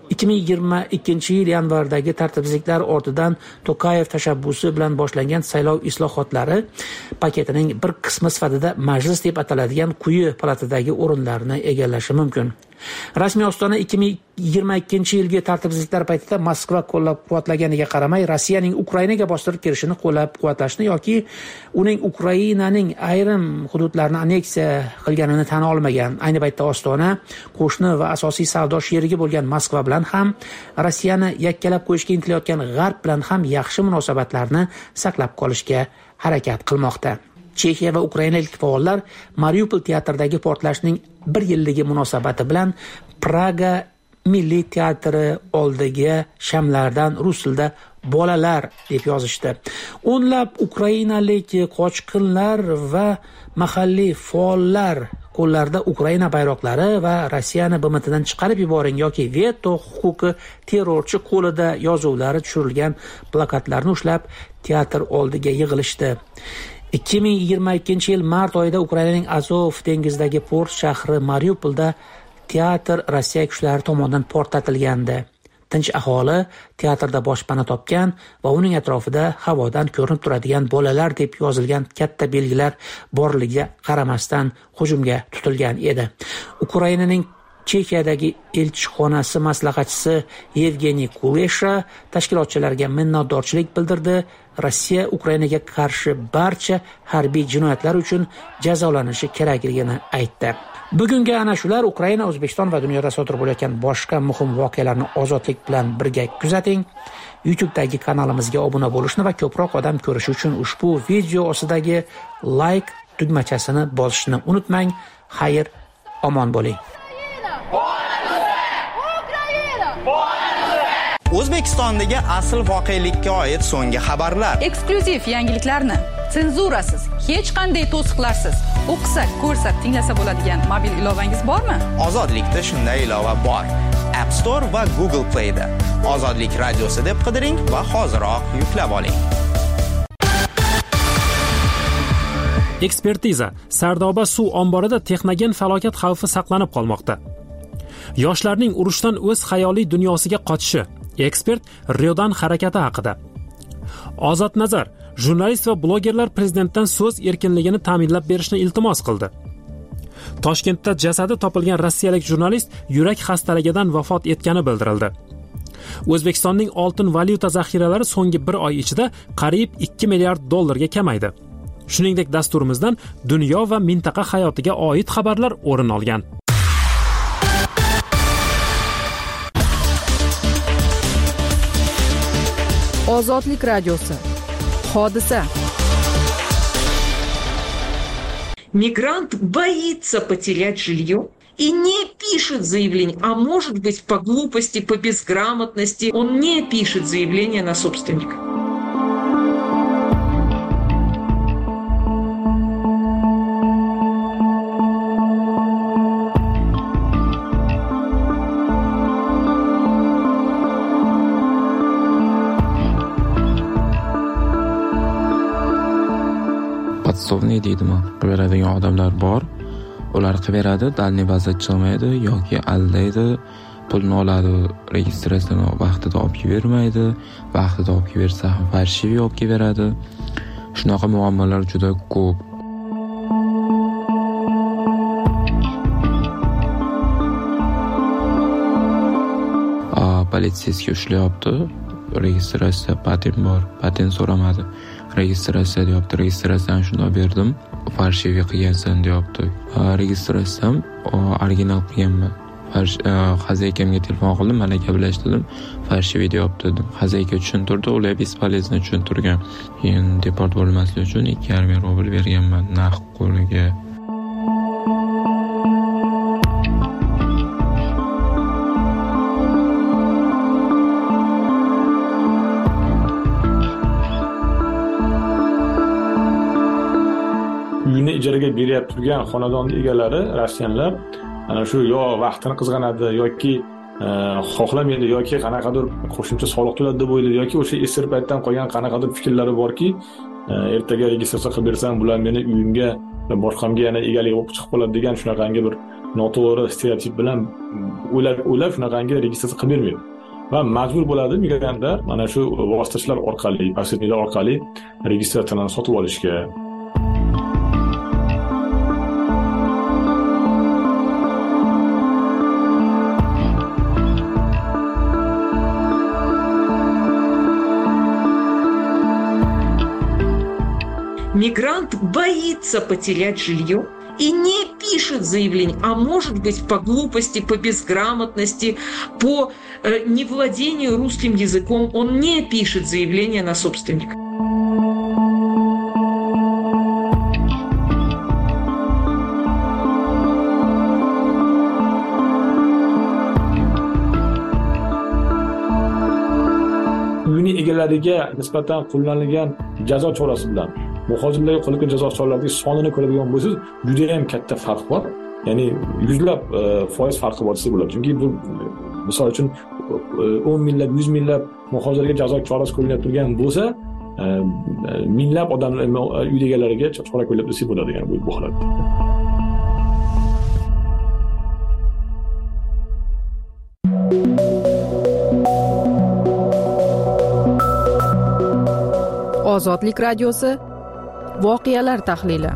Speaker 7: 2022 yil yanvardagi tartibsizliklar ortidan Tokayev tashabbusi bilan boshlangan saylov islohotlari paketining bir qismi sifatida majlis deb ataladigan quyi palatadagi o'rinlarni egallashi mumkin. Rasmiy Ostona 2022 yilgi tartibsizliklar paytida Moskva qo'llab-quvvatlaganiga qaramay Rossiyaning Ukrainaga bostirib kirishini qo'llab-quvvatlashni yoki uning Ukrainaning ayrim hududlarini anneksiya qilganini tan olmagan. Ayni paytda Ostona qo'shni va asosiy savdo sherigi bo'lgan Moskva bilan ham Rossiyani yakkalab qo'yishga intilayotgan G'arb bilan ham yaxshi munosabatlarni saqlab qolishga harakat qilmoqda. Chexiya va ukrainalik faollar Mariupol teatridagi portlashning 1 yilligi munosabati bilan Praga Milliy teatri oldiga shamlardan rus tilida bolalar deb yozishdi. O'nlab ukrainalik qochqinlar va mahalliy faollar qo'llarida Ukraina bayroqlari va Rossiyani BMTdan chiqarib yuboring yoki veto huquqi terrorchi qo'lida yozuvlari tushirilgan plakatlarni ushlab teatr oldiga yig'ilishdi. 2022 yil mart oyida Ukrainaning Azov dengizidagi port shahri Mariupolda teatr Rossiya kuchlari tomonidan portlatilgandi. Tinch aholi teatrda boshpana topgan va uning atrofida havodan ko'rinib turadigan bolalar deb yozilgan katta belgilar borligiga qaramasdan hujumga tutilgan edi. Ukrainaning Chexiyadagi elchixonasi maslahatchisi Yevgeniy Kulesha tashkilotchilarga minnatdorchilik bildirdi. Rossiya Ukrainaga qarshi barcha harbiy jinoyatlar uchun jazolanishi kerakligini aytdi. Bugungi ana shular. Ukraina, O'zbekiston va dunyoda sodir bo'layotgan boshqa muhim voqealarni ozodlik bilan birga kuzating. YouTube'dagi kanalimizga obuna bo'lishni va ko'proq odam ko'rishi uchun ushbu video ostidagi like tugmachasini bosishni unutmang. Xayr, omon bo'ling.
Speaker 9: O'zbekistondagi asl voqelikka oid so'nggi xabarlar,
Speaker 2: eksklyuziv yangiliklarni senzurasiz, hech qanday to'siqlarsiz o'qisak, ko'rsak, tinglasa bo'ladigan mobil ilovangiz bormi?
Speaker 9: Ozodlikda shunday ilova bor. App Store va Google Play'da Ozodlik radiosi deb qidiring va hoziroq yuklab oling.
Speaker 1: Ekspertiza: Sardoba suv omborida texnogen falokat xavfi saqlanib qolmoqda. Yoshlarning urushdan o'z xayoliy dunyosiga qochishi. Ekspert Riodan harakati haqida. Ozod nazar: jurnalist va blogerlar prezidentdan so'z erkinligini ta'minlab berishni iltimos qildi. Toshkentda jasadi topilgan rossiyalik jurnalist yurak xastaligidan vafot etgani bildirildi. O'zbekistonning oltin valyuta zaxiralari so'nggi 1 oy ichida qariyb 2 milliard dollarga kamaydi. Shuningdek, dasturimizdan dunyo va mintaqa hayotiga oid xabarlar o'rin olgan.
Speaker 2: Ozodlik radiosi. Hodisa.
Speaker 3: Мигрант боится потерять жилье и не пишет заявление, а может быть по глупости, по безграмотности, он не пишет заявление на собственника.
Speaker 4: Podsovniy deydimi, qilaveradigan odamlar bor. Ular qilaveradi, dalniy vaziyat chiqmaydi yoki aldaydi, pulni oladi, registratsiyani vaqtida olib bermaydi, vaqtida olib bersa ham farshiviy olib beradi. Shunaqa muammolar juda ko'p. Politsiyasiga ushlayapti. Registratsiya patent bor, patent so'ramadi. Registratsiya deyapti, registratsiyani shunday berdim, farshiviy qilgansan deyapti. Registratsiyam original qilganman. Xazayikamga telefon qildim, mana gaplashdim, farshiviy deyapti dedim. Xazayika tushuntirdi, ular bespolezno tushuntirgan. Keyin deport bo'lmaslik uchun 2,5 rubl berganman naqd qo'liga.
Speaker 5: Uyini ijaraga berib turgan xonadon egalari, rossiyanlar, ana shu yo vaqtini qizg'anadi yoki xohlamaydi yoki qanaqadir qo'shimcha soliq to'ladi deb o'ylaydi yoki o'sha esir paytdan qolgan qanaqadir fikrlari borki, ertaga registratsiya qilib bersam, bular meni uyimga, boshqamga yana egalik bo'lib chiqib qoladi degan shunaqangi bir noto'g'ri stereotip bilan o'ylab shunaqangi registratsiya qilib bermaydi. Va majbur bo'ladi migrantlar mana shu vositachilar orqali, posredniklar orqali registratsiyani sotib olishga.
Speaker 3: Мигрант боится потерять жилье и не пишет заявление, а может быть по глупости, по безграмотности, по невладению русским языком, он не пишет заявление на собственника.
Speaker 5: Uyini egalariga nisbatan qo'llanilgan jazo chorasi bilan muhojirlarga qo'llangan jazo choralarining sonini ko'radigan bo'lsangiz, juda ham katta farq bor. Ya'ni yuzlab foiz farqi bor desa bo'ladi. Chunki bu misol uchun 10 minglab, 100 minglab muhojirlarga jazo chorasi qo'llanib turgan bo'lsa, minglab odamlar uy egalariga chora qo'llab desa bo'ladi, ya'ni bu holatda.
Speaker 2: Ozodlik radiosi. Voqealar tahlili.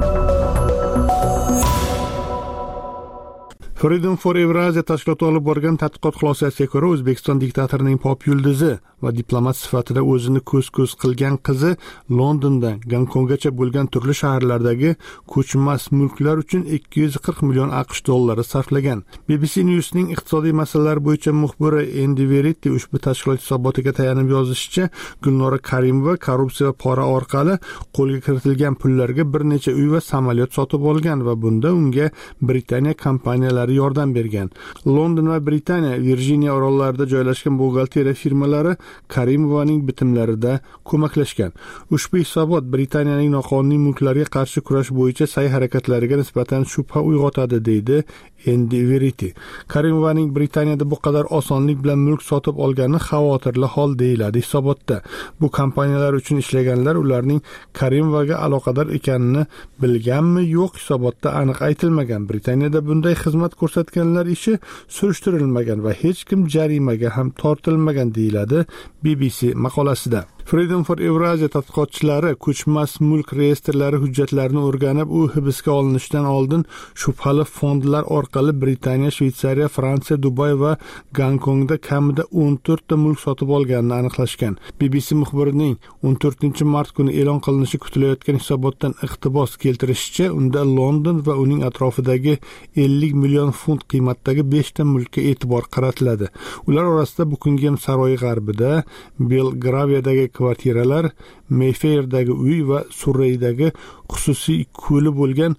Speaker 6: Freedom for Eurasia tashkiloti olib borgan tadqiqot xulosasiga ko'ra, O'zbekiston diktatorining pop yulduzi va diplomat sifatida o'zini ko'z-ko'z qilgan qizi Londondan Gonkonggacha bo'lgan turli shaharlardagi ko'chmas mulklar uchun 240 million AQSh dollari sarflagan. BBC News'ning iqtisodiy masalalar bo'yicha muxbiri Andy Verity ushbu tashkilot hisobotiga tayanib yozishicha, Gulnora Karimova korrupsiya va pora orqali qo'lga kiritilgan pullarga bir necha uy va samolyot sotib olgan va bunda unga Britaniya kompaniyalari firmalari yordam bergan. London va Britaniya Virjiniya orollarida joylashgan buxgalteriya firmalari Karimovaning bitimlarida ko'maklashgan. Ushbu hisobot Britaniyaning noqonuniy mulklarga qarshi kurash bo'yicha sa'y-harakatlariga nisbatan shubha uyg'otadi, deydi Andy Verity. Karimovaning Britaniyada bu qadar osonlik bilan mulk sotib olgani xavotirli hol deyiladi hisobotda. Bu kompaniyalar uchun ishlaganlar ularning Karimovaga aloqador ekanini bilganmi yo'q hisobotda aniq aytilmagan. Britaniyada bunday xizmat ko'rsatganlar ishi surishtirilmagan va hech kim jarimaga ham tortilmagan, deyiladi BBC maqolasida. Freedom for Eurasia tadqiqotchilari ko'chmas mulk reyestrlari hujjatlarini o'rganib, u hibsga olinishidan oldin shubhali fondlar orqali Britaniya, Shveysariya, Fransiya, Dubay va Gonkongda kamida 14 ta mulk sotib olganini aniqlashgan. BBC muxbirining 14-mart kuni e'lon qilinishi kutilayotgan hisobotdan iqtibos keltirishicha, unda London va uning atrofidagi 50 million funt qiymatdagi 5 ta mulkka e'tibor qaratiladi. Ular orasida Buckingham saroyi g'arbida, Belgraviyadagi kvartiralar, Mayfairdagi uy va Surreydagi xususiy ko'li bo'lgan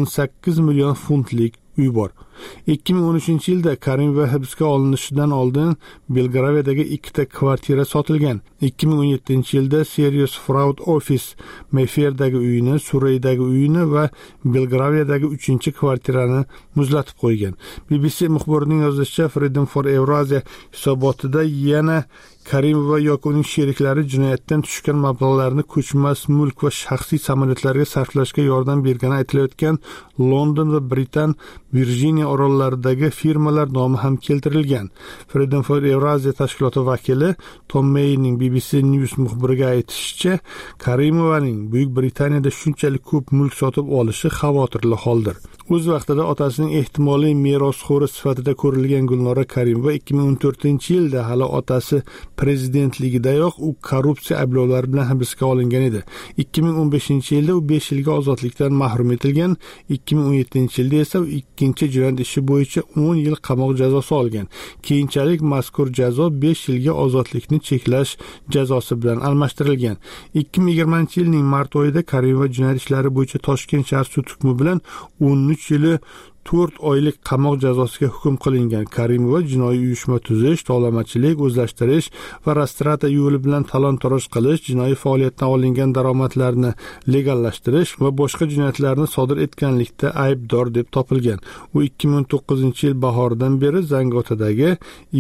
Speaker 6: 18 million funtlik uy bor. 2013-yilda Karimova hibsga olinishidan oldin Belgraviyadagi 2 ta kvartira sotilgan. 2017-yilda Serious Fraud Office Mayfairdagi uyini, Surreydagi uyini va Belgraviyadagi 3-kvartirani muzlatib qo'ygan. BBC muxbirining yozishicha, Freedom for Eurasia hisobotida yana Karimova yoki uning sheriklari jinoyatdan tushgan mablag'larni ko'chmas mulk va shaxsiy samolyotlarga sarflashga yordam bergani aytilayotgan London va Britan Virjiniya orollaridagi firmalar nomi ham keltirilgan. Freedom for Eurasia tashkiloti vakili Tom Mayning BBC News muxbiriga aytishicha, Karimovaning Buyuk Britaniyada shunchalik ko'p mulk sotib olishi xavotirli holdir. O'z vaqtida otasining ehtimoliy merosxo'ri sifatida ko'rilgan Gulnora Karimova 2014-yilda hali otasi prezidentligidayoq u korrupsiya ayblovlari bilan hibsga olingan edi. 2015-yilda u 5 yilga ozodlikdan mahrum etilgan. 2017-yilda esa u ikkinchi jinoyat ishi bo'yicha 10 yil qamoq jazosi olgan. Keyinchalik mazkur jazo 5 yilga ozodlikni cheklash jazosi bilan almashtirilgan. 2020-yilning mart oyida Karimova jinoyat ishlari bo'yicha Toshkent shahar sud hukmi bilan 13 yili 4 oylik qamoq jazosiga hukm qilingan. Karimova jinoiy uyushma tuzish, tovlamachilik, o'zlashtirish va rastrata yo'li bilan talon-toroj qilish, jinoiy faoliyatdan olingan daromadlarni legallashtirish va boshqa jinoyatlarni sodir etganlikda aybdor deb topilgan. U 2019-yil bahoridan beri Zangotadagi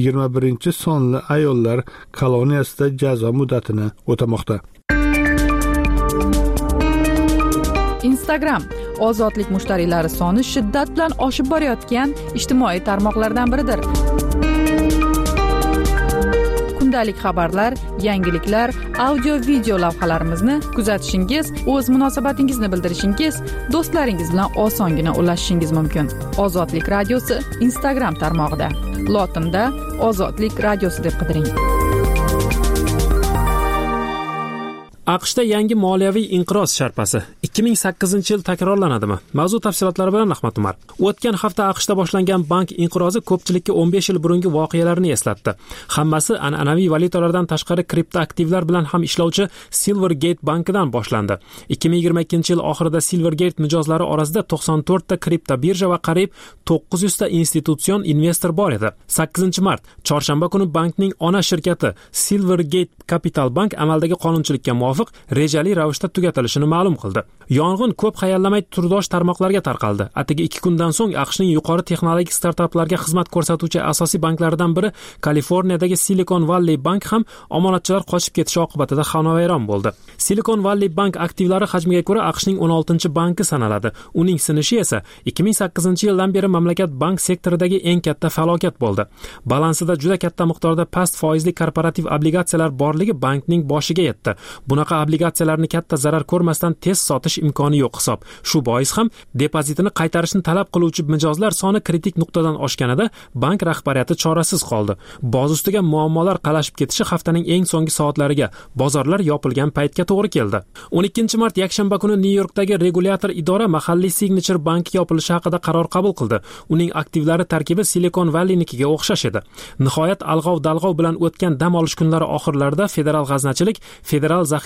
Speaker 6: 21-sonli ayollar koloniyasida jazo muddatini o'tamoqda.
Speaker 2: Instagram ozodlik mushtariylari soni shiddat bilan oshib borayotgan ijtimoiy tarmoqlardan biridir. Kundalik xabarlar, yangiliklar, audio-video lavhalarimizni kuzatishingiz, o'z munosabatingizni bildirishingiz, do'stlaringiz bilan osongina ulashishingiz mumkin. Ozodlik radiosi Instagram tarmog'ida. Lotinda Ozodlik radiosi deb qidiring.
Speaker 1: AQShda yangi moliyaviy inqiroz sharpasi 2008-yil takrorlanadimi? Mavzu tafsilotlari bilan Ahmad Umar. O'tgan hafta AQShda boshlangan bank inqirozi ko'pchilikka 15 yil burungi voqealarni eslatdi. Hammasi an'anaviy valyutalardan tashqari kriptoaktivlar bilan ham ishlovchi Silvergate bankidan boshlandi. 2022-yil oxirida Silvergate mijozlari orasida 94 ta kripto birja va qariyb 900 ta institutsion investor bor edi. 8-mart chorshanba kuni bankning ona shirkati Silvergate Capital Bank amaldagi qonunchilikka muvofiq rejali ravishda tugatilishini ma'lum qildi. Yong'in ko'p hayallamay turdosh tarmoqlarga tarqaldi. Atigi 2 kundan so'ng AQShning yuqori texnologik startaplarga xizmat ko'rsatuvchi asosiy banklaridan biri Kaliforniyadagi Silicon Valley Bank ham omonatchilar qochib ketishi oqibatida xonavayron bo'ldi. Silicon Valley Bank aktivlari hajmiga ko'ra AQShning 16-banki sanaladi. Uning sinishi esa 2008-yildan beri mamlakat bank sektoridagi eng katta falokat bo'ldi. Balansida juda katta miqdorda past foizli korporativ obligatsiyalar borligi bankning boshiga yetdi. Bunaqa obligatsiyalarni katta zarar ko'rmasdan tez sotish imkoni yo'q hisob. Shu bois ham depozitini qaytarishni talab qiluvchi mijozlar soni kritik nuqtadan oshganida bank rahbariyati chorasiz qoldi. Boz ustiga muammolar qalashib ketishi haftaning eng so'nggi soatlariga, bozorlar yopilgan paytga to'g'ri keldi. 12-mart yakshanba kuni Nyu-Yorkdagi regulyator idora mahalliy Signature banki yopilishi haqida qaror qabul qildi. Uning aktivlari tarkibi Silicon Valleynikiga o'xshash edi. Nihoyat alg'ov-dalg'ov bilan o'tgan dam olish kunlari oxirlarida federal g'aznachilik federal zaxira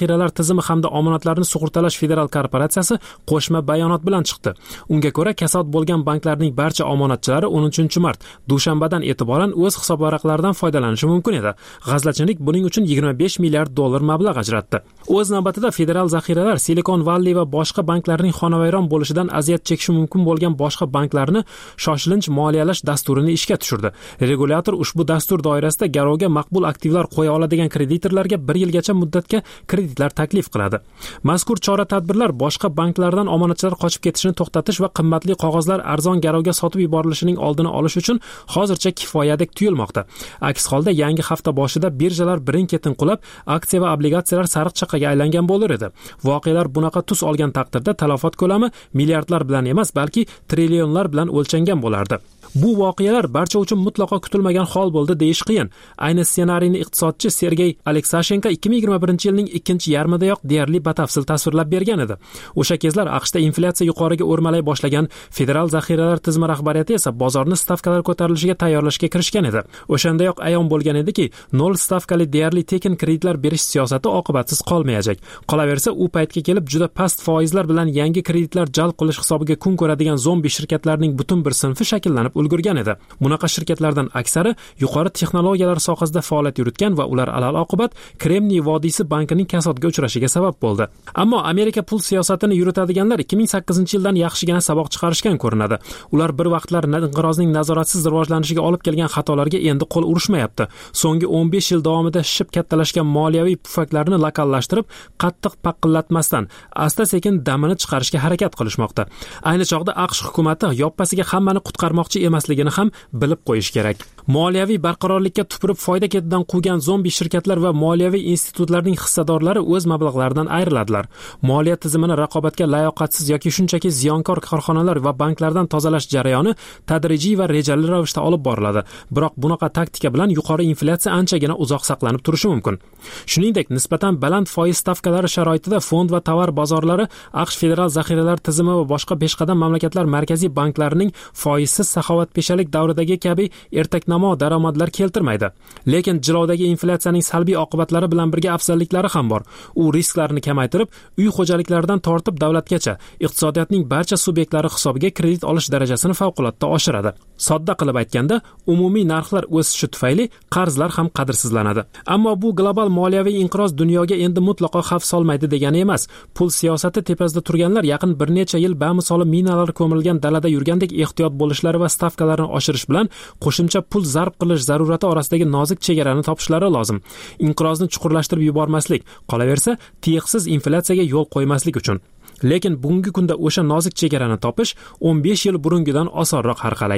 Speaker 1: zaxiralar tizimi hamda omonatlarni sug'urtalash federal korporatsiyasi qo'shma bayonot bilan chiqdi. Unga ko'ra, kasod bo'lgan banklarning barcha omonatchilari 13 mart dushanbadan e'tiboran o'z hisobvaraqlaridan foydalanishi mumkin edi. G'azlachilik buning uchun 25 milliard dollar mablag' ajratdi. O'z navbatida federal zaxiralar Silicon Valley va boshqa banklarning xonavayron bo'lishidan aziyat chekishi mumkin bo'lgan boshqa banklarni shoshilinch moliyalash dasturini ishga tushirdi. Regulyator ushbu dastur doirasida garovga maqbul aktivlar qo'ya oladigan kreditorlarga 1 yilgacha muddatga kreditlar taklif qiladi. Mazkur chora-tadbirlar boshqa banklardan omonatchilar qochib ketishini to'xtatish va qimmatli qog'ozlar arzon garovga sotib yuborilishining oldini olish uchun hozircha kifoyadek tuyulmoqda. Aks holda yangi hafta boshida birjalar birin-ketin qulab, aksiya va obligatsiyalar sariq chaqaga aylangan bo'lar edi. Voqealar bunaqa tus olgan taqdirda talafot ko'lami milliardlar bilan emas, balki trillionlar bilan o'lchangan bo'lardi. Bu voqealar barcha uchun mutlaqo kutilmagan hol bo'ldi deyish qiyin. Ayni ssenariyni iqtisodchi Sergey Aleksashenko 2021-yilning ikkinchi yarmidayoq deyarli batafsil tasvirlab bergan edi. O'sha kezlar AQShda inflyatsiya yuqoriga o'rmalay boshlagan, federal zaxiralar tizimi rahbariyati esa bozorni stavkalar ko'tarilishiga tayyorlashga kirishgan edi. O'shandayoq ayon bo'lgan ediki, 0 stavkali deyarli tekin kreditlar berish siyosati oqibatsiz qolmayajak. Qolaversa, u paytga kelib juda past foizlar bilan yangi kreditlar jalb qilish hisobiga kun ko'radigan zombi shirkatlarning butun bir sinfi shakllanib ulgurgan edi. Bunaqa shirkatlardan aksari yuqori texnologiyalar sohasida faoliyat yuritgan va ular alal oqibat Kremniy vodiysi bankining kasodga uchrashiga sabab bo'ldi. Ammo Amerika pul siyosatini yuritadiganlar 2008-yildan yaxshigina saboq chiqarishgan ko'rinadi. Ular bir vaqtlar inqirozning nazoratsiz rivojlanishiga olib kelgan xatolarga endi qo'l urishmayapti. So'nggi 15 yil davomida shishib kattalashgan moliyaviy pufaklarni lokallashtirib, qattiq paqillatmasdan asta-sekin damini chiqarishga harakat qilishmoqda. Ayni chog'da AQSh hukumatı yoppasiga hammani qutqarmoqchi emasligini ham bilib qo'yish kerak. Moliyaviy barqarorlikka tupurib foyda ketidan quvgan zombi shirkatlar va moliyaviy institutlarning hissadorlari o'z mablag'laridan ayriladilar. Moliya tizimini raqobatga layoqatsiz yoki shunchaki ziyonkor korxonalar va banklardan tozalash jarayoni tadrijiy va rejali ravishda olib boriladi. Biroq bunaqa taktika bilan yuqori inflyatsiya anchagina uzoq saqlanib turishi mumkin. Shuningdek, nisbatan baland foiz stavkalari sharoitida fond va tovar bozorlari AQSh federal zaxiralar tizimi va boshqa peshqadam mamlakatlar markaziy banklarining foizsiz saxovatpeshalik davridagi kabi ertaknamo daromadlar keltirmaydi. Lekin jilovdagi inflyatsiyaning salbiy oqibatlari bilan birga afzalliklari ham bor. U risklarni kamaytirib, uy xo'jaliklaridan tortib davlatgacha iqtisodiyotning barcha subyektlari hisobiga kredit olish darajasini favqulodda oshiradi. Sodda qilib aytganda, umumiy narxlar o'sishi tufayli qarzlar ham qadrsizlanadi. Ammo bu global moliyaviy inqiroz dunyoga endi mutlaqo xavf solmaydi degani emas. Pul siyosati tepasida turganlar yaqin bir necha yil bamisoli minalar ko'milgan dalada yurgandek ehtiyot bo'lishlari va stavkalarni oshirish bilan qo'shimcha pul zarb qilish zarurati orasidagi nozik chegarani topishlari lozim. Inqirozni chuqurlashtirib yubormaslik, qolaversa, tiyiqsiz inflyatsiyaga yo'l qo'ymaslik uchun. Lekin bugungi kunda o'sha nozik chegarani topish 15 yil burungidan osonroq har qalay.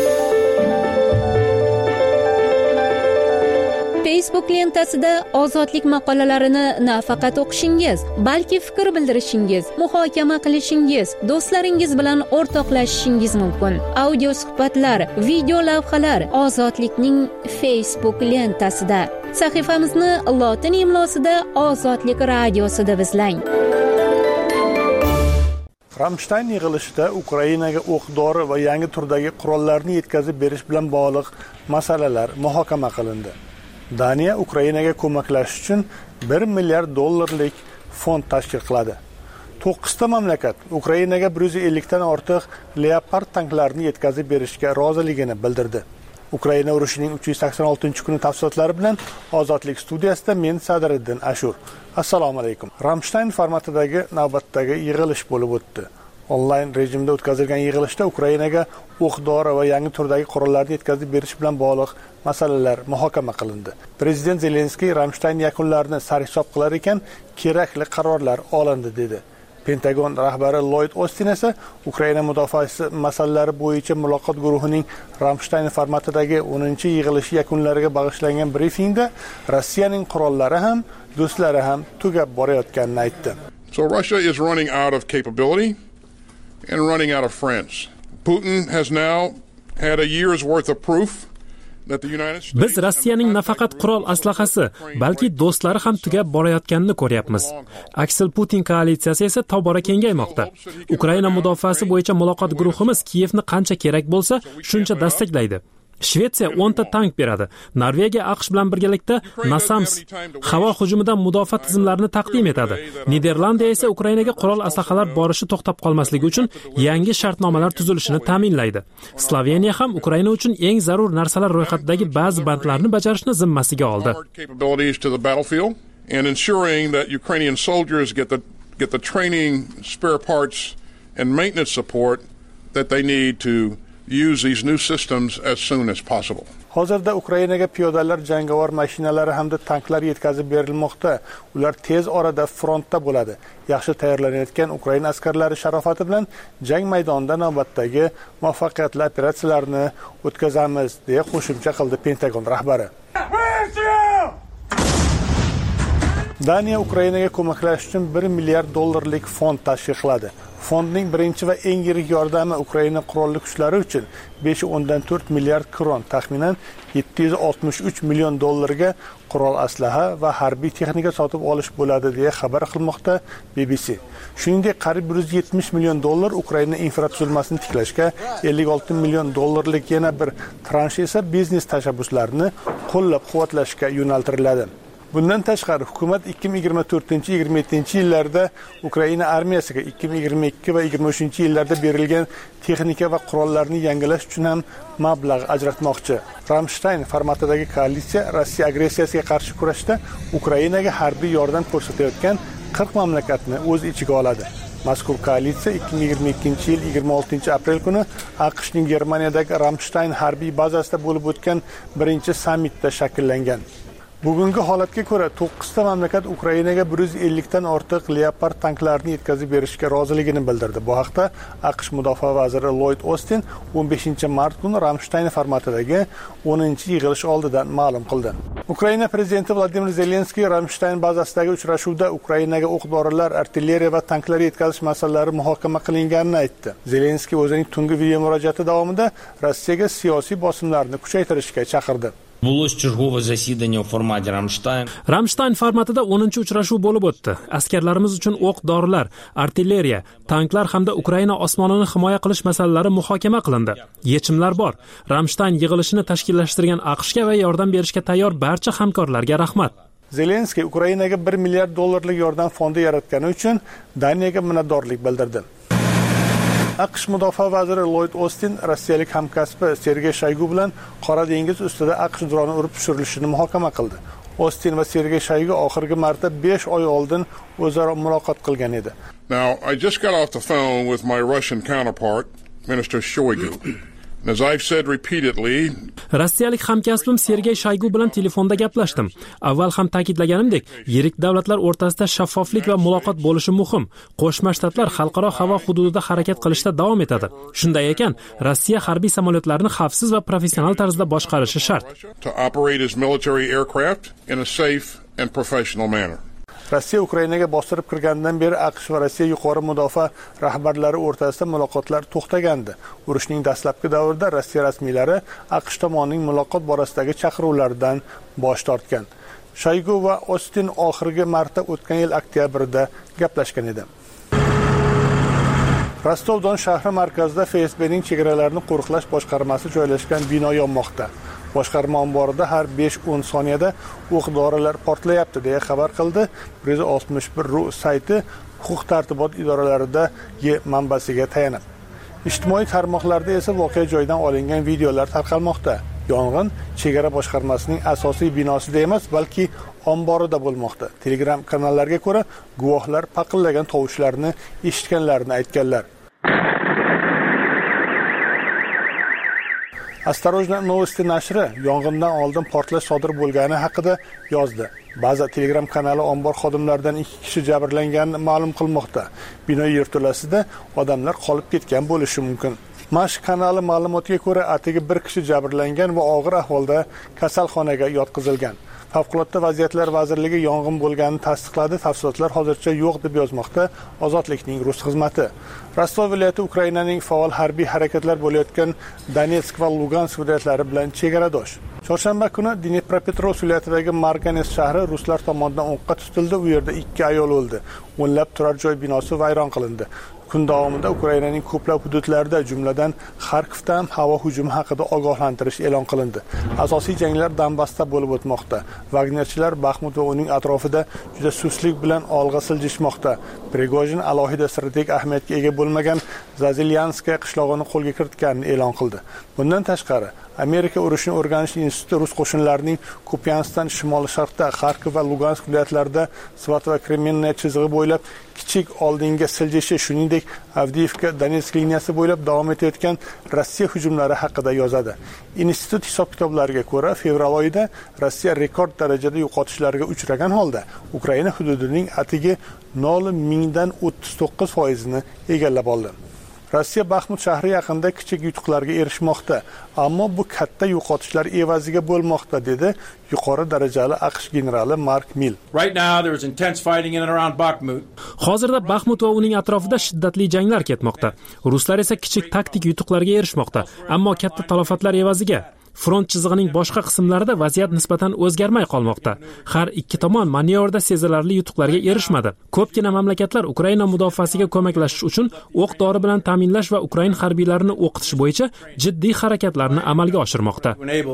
Speaker 10: Facebook lentasida ozodlik maqolalarini nafaqat o'qishingiz, balki fikr bildirishingiz, muhokama qilishingiz, do'stlaringiz bilan o'rtoqlashishingiz mumkin. Audio suhbatlar, video lavhalar ozodlikning Facebook lentasida. Sahifamizni lotin imlosida Ozodlik radiosida izlang.
Speaker 6: Ramstein yig'ilishida Ukrainaga o'q-dori va yangi turdagi qurollarni yetkazib berish bilan bog'liq masalalar muhokama qilindi. Daniya Ukrainaga ko'maklashish uchun 1 milliard dollarlik fond tashkil qiladi. 9 ta mamlakat Ukrainaga 150 dan ortiq Leopard tanklarini yetkazib berishga roziligini bildirdi. Ukraina urushining 386-kuni tafsilotlari bilan Ozodlik studiyasida men Sadriddin Ashur. Assalomu alaykum. Ramstein formatidagi navbatdagi yig'ilish bo'lib o'tdi. Onlayn rejimda o'tkazilgan yig'ilishda Ukrainaga o'q-dori va yangi turdagi qurollarni yetkazib berish bilan bog'liq masalalar muhokama qilindi. Prezident Zelenskiy Ramstein yakunlarini sarhisob qilar ekan, kerakli qarorlar olindi dedi. Pentagon rahbari Lloyd Austin esa Ukraina mudofaasi masalalari bo'yicha muloqot guruhining Ramstein formatidagi 10-yig'ilishi yakunlariga bag'ishlangan brifingda Rossiyaning qurollari ham, do'stlari ham tugab borayotganini aytdi.
Speaker 11: So Russia is running out of capability and running out of friends. Putin has now had a year's worth of proof.
Speaker 1: Biz Rossiyaning nafaqat qurol aslahasi, balki do'stlari ham tugab borayotganini ko'ryapmiz. Aksil Putin koalitsiyasi esa tobora kengaymoqda. Ukraina mudofaasi bo'yicha muloqot guruhimiz Kiyevni qancha kerak bo'lsa, shuncha dastaklaydi. Shvetsiya 10 ta tank beradi. Norvegiya AQSh bilan birgalikda NASAMS havo hujumidan mudofaa tizimlarini taqdim etadi. Niderlandiya esa Ukrainaga qurol aslahalar borishi to'xtab qolmasligi uchun yangi shartnomalar tuzilishini ta'minlaydi. Sloveniya ham Ukraina uchun eng zarur narsalar ro'yxatidagi ba'zi bandlarni bajarishni zimmasiga oldi.
Speaker 11: And ensuring that Ukrainian soldiers get the training, spare parts and maintenance support that they need to use these new systems as soon as possible.
Speaker 6: Hozirda Ukrainaga piyodalar, jangovar mashinalari hamda tanklar yetkazib berilmoqda. Ular tez orada frontda bo'ladi. Yaxshi tayyorlanayotgan Ukraina askarlari sharofati bilan jang maydonida navbatdagi muvaffaqiyatli operatsiyalarni o'tkazamiz, deya qo'shimcha qildi Pentagon rahbari. Daniya Ukrainaga ko'maklash uchun $1 milliard fond tashkil qiladi. Fondning birinchi va eng yirik yordami Ukraina qurolli kuchlari uchun 5.4 milliard kron, taxminan $763 million ga qurol aslaha va harbiy texnika sotib olish bo'ladi, deya xabar qilmoqda BBC. Shuningdek, qariyb $170 million Ukraina infratuzilmasini tiklashga, $56 million yana bir transh esa biznes tashabbuslarini qo'llab-quvvatlashga yo'naltiriladi. Bundan tashqari hukumat 2024-27 yillarda Ukraina armiyasiga 2022 va 2023 yillarda berilgan texnika va qurollarni yangilash uchun ham mablag' ajratmoqchi. Ramstein formatidagi koalitsiya Rossiya agressiyasiga qarshi kurashda Ukrainaga harbiy yordam ko'rsatayotgan 40 mamlakatni o'z ichiga oladi. Mazkur koalitsiya 2022 yil 26 aprel kuni AQShning Germaniyadagi Ramstein harbiy bazasida bo'lib o'tgan birinchi sammitda shakllangan. Bugungi holatga ko'ra 9 ta mamlakat Ukrainaga 150 dan ortiq Leopard tanklarini yetkazib berishga roziligini bildirdi. Bu haqda AQSh mudofaa vaziri Lloyd Austin 15 mart kuni Ramstein formatidagi 10-yig'ilish oldidan ma'lum qildi. Ukraina prezidenti Vladimir Zelenskiy Ramstein bazasidagi uchrashuvda Ukrainaga o'q-dorilar, artilleriya va tanklar yetkazish masalalari muhokama qilinganini aytdi. Zelenskiy o'zining tungi video murojaati davomida Rossiyaga siyosiy bosimlarni kuchaytirishga chaqirdi.
Speaker 12: Булось чергове засідання у форматі Рамштайн.
Speaker 1: Ramstein formatida 10-uchrashuv bo'lib o'tdi. Askarlarimiz uchun o'q-dorilar, artilleriya, tanklar hamda Ukraina osmonini himoya qilish masalalari muhokama qilindi. Yechimlar bor. Ramstein yig'ilishini tashkillashtirgan AQShga va yordam berishga tayyor barcha hamkorlarga rahmat.
Speaker 6: Zelenskiy Ukrainaga $1 milliard yordam fondi yaratgani uchun Daniyaga minnatdorlik bildirdi. AQSh mudofaa vaziri Lloyd Austin rossiyalik hamkasbi Sergey Shoygu bilan Qora dengiz ustida AQSh droni urib tushirilishini muhokama qildi. Austin va Sergey Shoygu oxirgi marta 5 oy oldin o'zaro muloqot qilgan edi.
Speaker 11: Now, I just got off the phone with my Russian counterpart, Minister Shoigu. As I've said repeatedly,
Speaker 1: Rossiyalik hamkasbim Sergey Shoygu bilan telefonda gaplashdim. Avval ham ta'kidlaganimdek, yirik davlatlar o'rtasida shaffoflik va muloqot bo'lishi muhim. Qo'shma Shtatlar xalqaro havo hududida harakat qilishda davom etadi. Shunday ekan, Rossiya harbiy samolyotlarini xavfsiz va professional tarzda boshqarishi shart.
Speaker 11: To operate its military aircraft in a safe and professional manner.
Speaker 6: Rossiya Ukrainaga bostirib kirgandan beri AQSh va Rossiya yuqori mudofaa rahbarlari o'rtasida muloqotlar to'xtagandi. Urushning dastlabki davrida Rossiya rasmiylari AQSh tomonining muloqot borasidagi chaqiruvlardan bosh tortgan. Shoygu va Austin oxirgi marta o'tgan yil oktyabrda gaplashgan edi. Rostov-Don shahri markazida FSBning chegaralarini qo'riqlash boshqarmasi joylashgan bino yonmoqda. Boshqarma omborida har 5-10 soniyada o'q-dorilar portlayapti, deya xabar qildi 161.ru sayti huquq-tartibot idoralarida manbasiga tayanib. Ijtimoiy tarmoqlarda esa voqea joyidan olingan videolar tarqalmoqda. Yong'in chegara boshqarmasining asosiy binosida emas, balki omborida bo'lmoqda. Telegram kanallarga ko'ra, guvohlar paqillagan tovushlarni eshitganlarini aytganlar. Осторожно новости nashri yong'indan oldin portlash sodir bo'lgani haqida yozdi. Ba'zi Telegram kanali ombor xodimlaridan 2 kishi jabrlanganini ma'lum qilmoqda. Bino yerto'lasida odamlar qolib ketgan bo'lishi mumkin. Mash kanali ma'lumotiga ko'ra, atigi 1 kishi jabrlangan va og'ir ahvolda kasalxonaga yotqizilgan. Favqulodda vaziyatlar vazirligi yong'in bo'lganini tasdiqladi. Tafsilotlar hozircha yo'q deb yozmoqda Ozodlikning rus xizmati. Rostov viloyati Ukrainaning faol harbiy harakatlar bo'layotgan Donetsk va Lugansk viloyatlari bilan chegaradosh. Chorshanba kuni Dnepropetrovsk viloyatidagi Marganes shahri ruslar tomonidan o'qqa tutildi. U yerda 2 ayol o'ldi. O'nlab turar joy binosi vayron qilindi. kun davomida Ukrainaning ko'plab hududlarida, jumladan Xarkovda ham havo hujumi haqida ogohlantirish e'lon qilindi. Asosiy janglar Donbassda bo'lib o'tmoqda. Wagnerchilar Baxmut va uning atrofida juda suslik bilan olg'a siljishmoqda. Prigojin alohida strategik ahamiyatga ega bo'lmagan Zazilyanskaya qishlog'ini qo'lga kiritganini e'lon qildi. Bundan tashqari, Amerika urushni o'rganish instituti rus qo'shinlarining Kupyansdan shimol-sharqda, Xarkov va Lugansk viloyatlarida Svat va Kremenniya chizig'i bo'ylab kichik oldinga siljishi, shuningdek Avdiivka, Donetsk liniyasi bo'ylab davom etayotgan Rossiya hujumlari haqida yozadi. Institut hisob-kitoblariga ko'ra, fevral oyida Rossiya rekord darajada yo'qotishlarga uchragan holda Ukraina hududining atigi 0,39% egallab oldi. Rossiya Baxmut shahri yaqinida kichik yutuqlarga erishmoqda, ammo bu katta yo'qotishlar evaziga bo'lmoqda, dedi yuqori darajali AQSh generali Mark Mill.
Speaker 1: Hozirda Baxmut va uning atrofida shiddatli janglar ketmoqda. Ruslar esa kichik taktik yutuqlarga erishmoqda, ammo katta talofatlar evaziga. Front chizig'ining boshqa qismlarida vaziyat nisbatan o'zgarmay qolmoqda. Har ikki tomon manevrda sezilarli yutuqlarga erishmadi. Ko'pgina mamlakatlar Ukraina mudofaasiga ko'maklashish uchun o'q-dori bilan ta'minlash va Ukraina harbiylarini o'qitish bo'yicha jiddiy harakatlarni amalga oshirmoqda.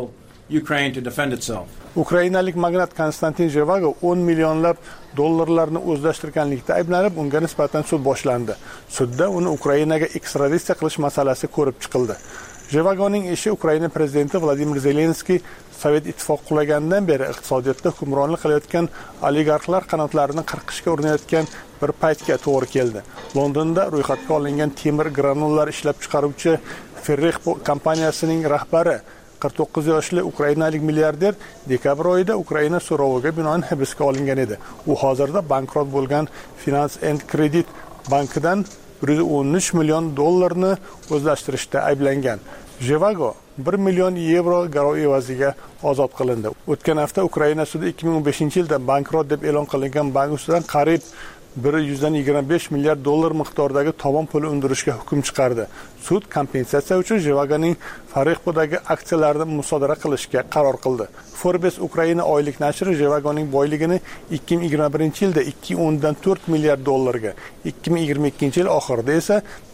Speaker 6: Ukrainalik magnat Konstantin Zhevago 10 millionlab dollarlarni o'zlashtirganlikda ayblanib, unga nisbatan sud boshlandi. Sudda uni Ukrainaga ekstraditsiya qilish masalasi ko'rib chiqildi. Zhevagoning ishi Ukraina prezidenti Vladimir Zelenskiy Sovet ittifoqi qulaganidan beri iqtisodiyotda hukmronlik qilayotgan oligarxlar qanotlarini qirqishga urinayotgan bir paytga to'g'ri keldi. Londonda ro'yxatga olingan temir granullar ishlab chiqaruvchi Ferrix kompaniyasining rahbari 49 yoshli ukrainalik milliarder dekabr oyida Ukraina so'roviga binoan hibsga olingan edi. U hozirda bankrot bo'lgan Finance and Credit bankidan 113 million dollarni o'zlashtirishda ayblangan. Zhevago 1 million yevro garov evaziga ozod qilindi. O'tgan hafta Ukraina sudi 2015-yilda bankrot deb e'lon qilingan bank ustidan qariyb 125 milliard dollar miqdoridagi tovon puli undirishga hukm chiqardi. Sud kompensatsiya uchun Zhevagoning Farexpodagi aksiyalarini musodara qilishga qaror qildi. Forbes Ukraina oylik nashri Zhevagoning boyligini 2021-yilda 2.4 milliard dollarga, 2022-yil oxirida esa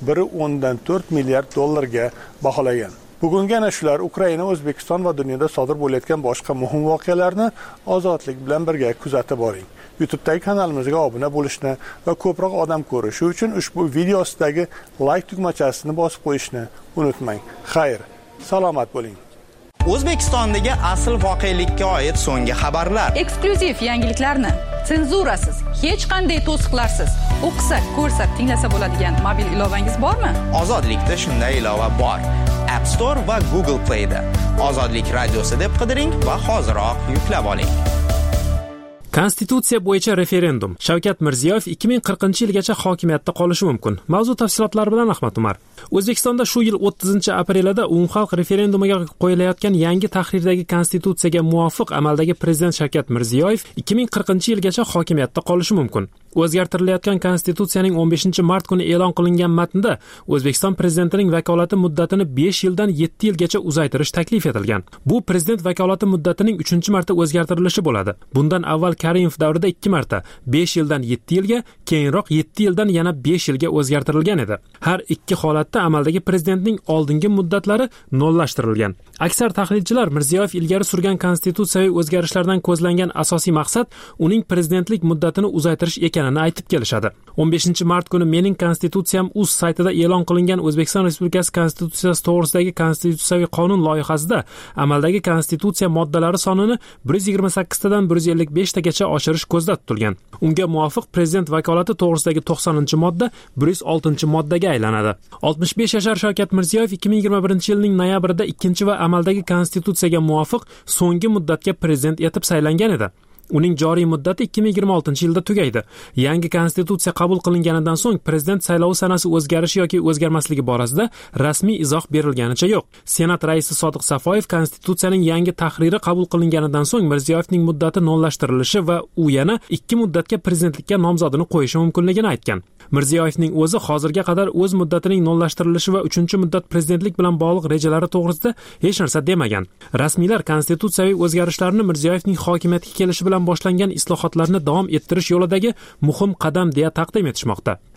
Speaker 6: 1.4 milliard dollarga baholagan. Bugungi ana shular Ukraina, O'zbekiston va dunyoda sodir bo'layotgan boshqa muhim voqealarni ozodlik bilan birga kuzatib boring. YouTube'dagi kanalimizga obuna bo'lishni va ko'proq odam ko'rishi uchun ushbu video ostidagi like tugmachasini bosib qo'yishni unutmang. Xayr, salomat bo'ling.
Speaker 9: O'zbekistondagi asl voqelikka oid so'nggi xabarlar.
Speaker 2: Eksklyuziv yangiliklarni senzurasiz, hech qanday to'siqlarsiz o'qisa, ko'rsa, tinglasa bo'ladigan mobil ilovangiz bormi?
Speaker 9: Ozodlikda shunday ilova bor. App Store va Google Play da Ozodlik radiosi deb qidiring va hoziroq yuklab oling.
Speaker 1: Konstitutsiya bo'yicha referendum. Shavkat Mirziyoyev 2040-yilgacha hokimiyatda qolishi mumkin. Mavzu tafsilotlari bilan Ahmad Umar. O'zbekistonda shu yil 30-aprelida umumxalq referendumiga qo'yilayotgan yangi tahrirdagi konstitutsiyaga muvofiq amaldagi prezident Shavkat Mirziyoyev 2040-yilgacha hokimiyatda qolishi mumkin. O'zgartirilayotgan konstitutsiyaning 15-mart kuni e'lon qilingan matnda O'zbekiston prezidentining vakolati muddatini 5 yildan 7 yilgacha uzaytirish taklif etilgan. Bu prezident vakolati muddatining 3-marta o'zgartirilishi bo'ladi. Bundan avval Karimov davrida 2 marta 5 yildan 7 yilga, keyinroq 7 yildan yana 5 yilga o'zgartirilgan edi. Har ikki holatda amaldagi prezidentning oldingi muddatlari nollashtirilgan. Aksar tahlilchilar Mirziyoyev ilgari surgan konstitutsiyaviy o'zgarishlardan ko'zlangan asosiy maqsad uning prezidentlik muddatini uzaytirish ekanini aytib kelishadi. 15-mart kuni Mening konstitutsiyam uz saytida e'lon qilingan O'zbekiston Respublikasi konstitutsiyasi to'g'risidagi konstitutsiyaviy qonun loyihasida amaldagi konstitutsiya moddalari sonini 128 tadan 155 tagacha oshirish ko'zda tutilgan. Unga muvofiq prezident vakolati to'g'risidagi 90-modda 106-moddaga aylanadi. 65 yashar Shavkat Mirziyoyev 2021-yilning noyabrida 2 va amaldagi konstitutsiyaga muvofiq so'nggi muddatga prezident etib saylangan edi. Uning joriy muddati 2026-yilda tugaydi. Yangi konstitutsiya qabul qilinganidan so'ng prezident saylovi sanasi o'zgarishi yoki o'zgarmasligi borasida rasmiy izoh berilganicha yo'q. Senat raisi Sodiq Safoyev konstitutsiyaning yangi tahriri qabul qilinganidan so'ng Mirziyoyevning muddati nollashtirilishi va u yana 2 muddatga prezidentlikka nomzodini qo'yishi mumkinligini aytgan. Mirziyoyevning o'zi hozirga qadar o'z muddatining nollashtirilishi va 3-muddat prezidentlik bilan bog'liq rejalari to'g'risida hech narsa demagan. Rasmiylar konstitutsiyaviy o'zgarishlarni Mirziyoyevning hokimiyatga kelishi bilan boshlangan islohotlarni davom ettirish yo'lidagi muhim qadam deya taqdim etishmoqda.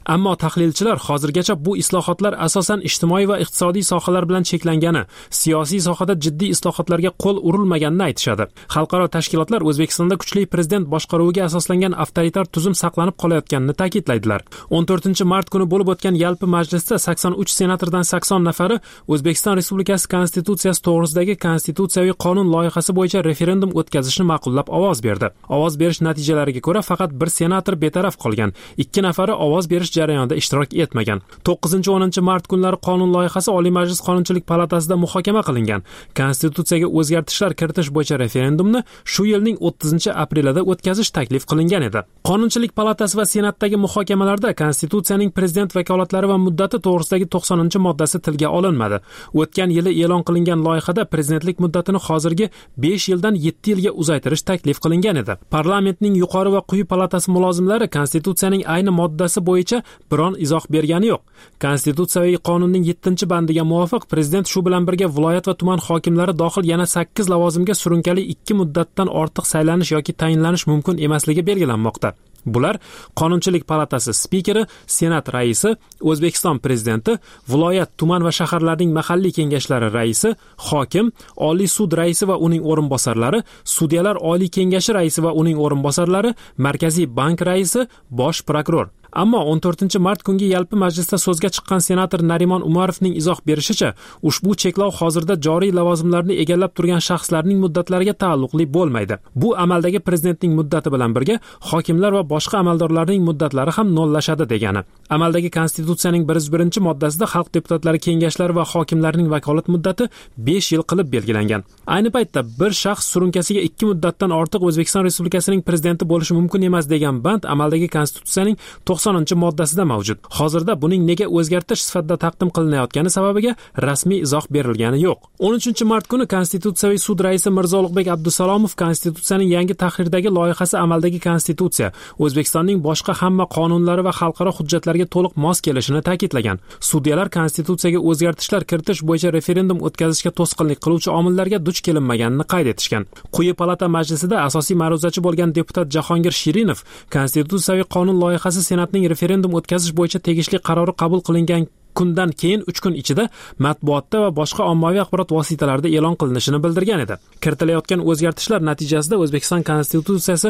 Speaker 1: Ammo tahlilchilar hozirgacha bu islohotlar asosan ijtimoiy va iqtisodiy sohalar bilan cheklangani, siyosiy sohada jiddiy islohotlarga qo'l urilmaganini aytishadi. Xalqaro tashkilotlar O'zbekistonda kuchli prezident boshqaruviga asoslangan avtoritar tuzum saqlanib qolayotganini ta'kidlaydilar. 14-mart kuni bo'lib o'tgan yalpi majlisda 83 senatordan 80 nafari O'zbekiston Respublikasi Konstitutsiyasi to'g'risidagi konstitutsiyaviy qonun loyihasi bo'yicha referendum o'tkazishni ma'qullab ovoz berdi. Ovoz berish natijalariga ko'ra faqat bir senator betaraf qolgan, 2 nafari ovoz berish jarayonida ishtirok etmagan. 9-10 mart kunlari qonun loyihasi Oliy Majlis Qonunchilik palatasida muhokama qilingan. Konstitutsiyaga o'zgartishlar kiritish bo'yicha referendumni shu yilning 30-aprelida o'tkazish taklif qilingan edi. Qonunchilik palatasi va senatdagi muhokamalarda Konstitutsiyaning prezident vakolatlari va muddati to'g'risidagi 90-moddasi tilga olinmadi. O'tgan yili e'lon qilingan loyihada prezidentlik muddatini hozirgi 5 yildan 7 yilga uzaytirish taklif qilingan edi. Parlamentning yuqori va quyi palatasi mulozimlari Konstitutsiyaning ayni moddasi bo'yicha biron izoh bergani yo'q. Konstitutsiyaviy qonunning 7-bandiga muvofiq prezident shu bilan birga viloyat va tuman hokimlari dohil yana 8 lavozimga surunkali 2 muddatdan ortiq saylanish yoki tayinlanish mumkin emasligi belgilanmoqda. Bular Qonunchilik palatasi spikeri, Senat raisi, O'zbekiston prezidenti, viloyat, tuman va shaharlarning mahalliy kengashlari raisi, hokim, Oliy sud raisi va uning o'rinbosarlari, sudyalar oliy kengashi raisi va uning o'rinbosarlari, Markaziy bank raisi, bosh prokuror. Ammo 14-mart kungi yalpi majlisda so'zga chiqqan senator Narimon Umarovning izoh berishicha, ushbu cheklov hozirda joriy lavozimlarni egallab turgan shaxslarning muddatlariga taalluqli bo'lmaydi. Bu amaldagi prezidentning muddati bilan birga hokimlar va boshqa amaldorlarning muddatlari ham nollashadi degani. Amaldagi Konstitutsiyaning 101-moddasida xalq deputatlari kengashlari va hokimlarning vakolat muddati 5 yil qilib belgilangan. Ayni paytda bir shaxs surunkasiga 2 muddatdan ortiq O'zbekiston Respublikasining prezidenti bo'lishi mumkin emas degan band amaldagi Konstitutsiyaning 90-moddasida mavjud. Hozirda buning nega o'zgartirish sifatida taqdim qilinayotgani sababiga rasmiy izoh berilgani yo'q. 13-mart kuni Konstitutsiyaviy sud raisi Mirzo Ulug'bek Abdusalomov Konstitutsiyaning yangi tahrirdagi loyihasi amaldagi Konstitutsiya O'zbekistonning boshqa hamma qonunlari va xalqaro hujjatlarga to'liq mos kelishini ta'kidlagan. Sudyalar Konstitutsiyaga o'zgartishlar kiritish bo'yicha referendum o'tkazishga to'sqinlik qiluvchi omillarga duch kelinmaganini qayd etishgan. Quyi palata majlisida asosiy ma'ruzachi bo'lgan deputat Jahongir Shirinov Konstitutsiyaviy qonun loyihasi Senatning referendum o'tkazish bo'yicha tegishli qarori qabul qilingan kundan keyin 3 kun ichida matbuotda va boshqa ommaviy axborot vositalarida e'lon qilinishini bildirgan edi. Kiritilayotgan o'zgartishlar natijasida O'zbekiston Konstitutsiyasi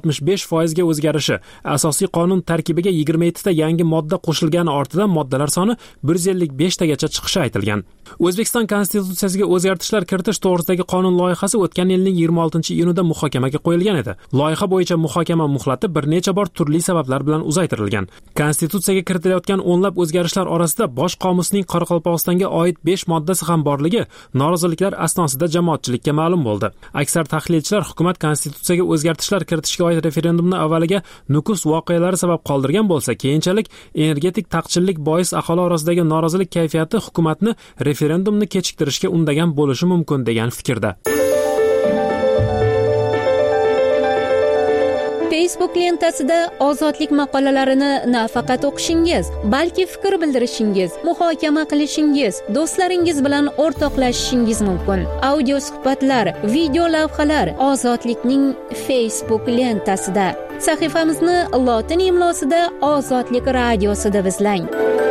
Speaker 1: 65% ga o'zgarishi, asosiy qonun tarkibiga 27 ta yangi modda qo'shilgani ortidan moddalar soni 155 tagacha chiqishi aytilgan. O'zbekiston Konstitutsiyasiga o'zgartishlar kiritish to'g'risidagi qonun loyihasi o'tgan yilning 26-iyunida muhokamaga qo'yilgan edi. Loyiha bo'yicha muhokama muhlati bir necha bor turli sabablar bilan uzaytirilgan. Konstitutsiyaga kiritilayotgan o'nlab o'zgarishlar orasida bosh qomusning Qoraqalpog'istonga oid 5 moddasi ham borligi noroziliklar asnosida jamoatchilikka ma'lum bo'ldi. Aksar tahlilchilar hukumat Konstitutsiyaga o'zgartishlar kiritishga oid referendumni avvaliga Nukus voqealari sabab qoldirgan bo'lsa, keyinchalik energetik taqchillik bois aholi orasidagi norozilik kayfiyati hukumatni referendumni kechiktirishga undagan bo'lishi mumkin degan fikrda.
Speaker 10: Facebook lentasida ozodlik maqolalarini nafaqat o'qishingiz, balki fikr bildirishingiz, muhokama qilishingiz, do'stlaringiz bilan o'rtoqlashishingiz mumkin. Audio suhbatlar, video lavhalar Ozodlikning Facebook lentasida. Sahifamizni lotin imlosida Ozodlik radiosida izlang.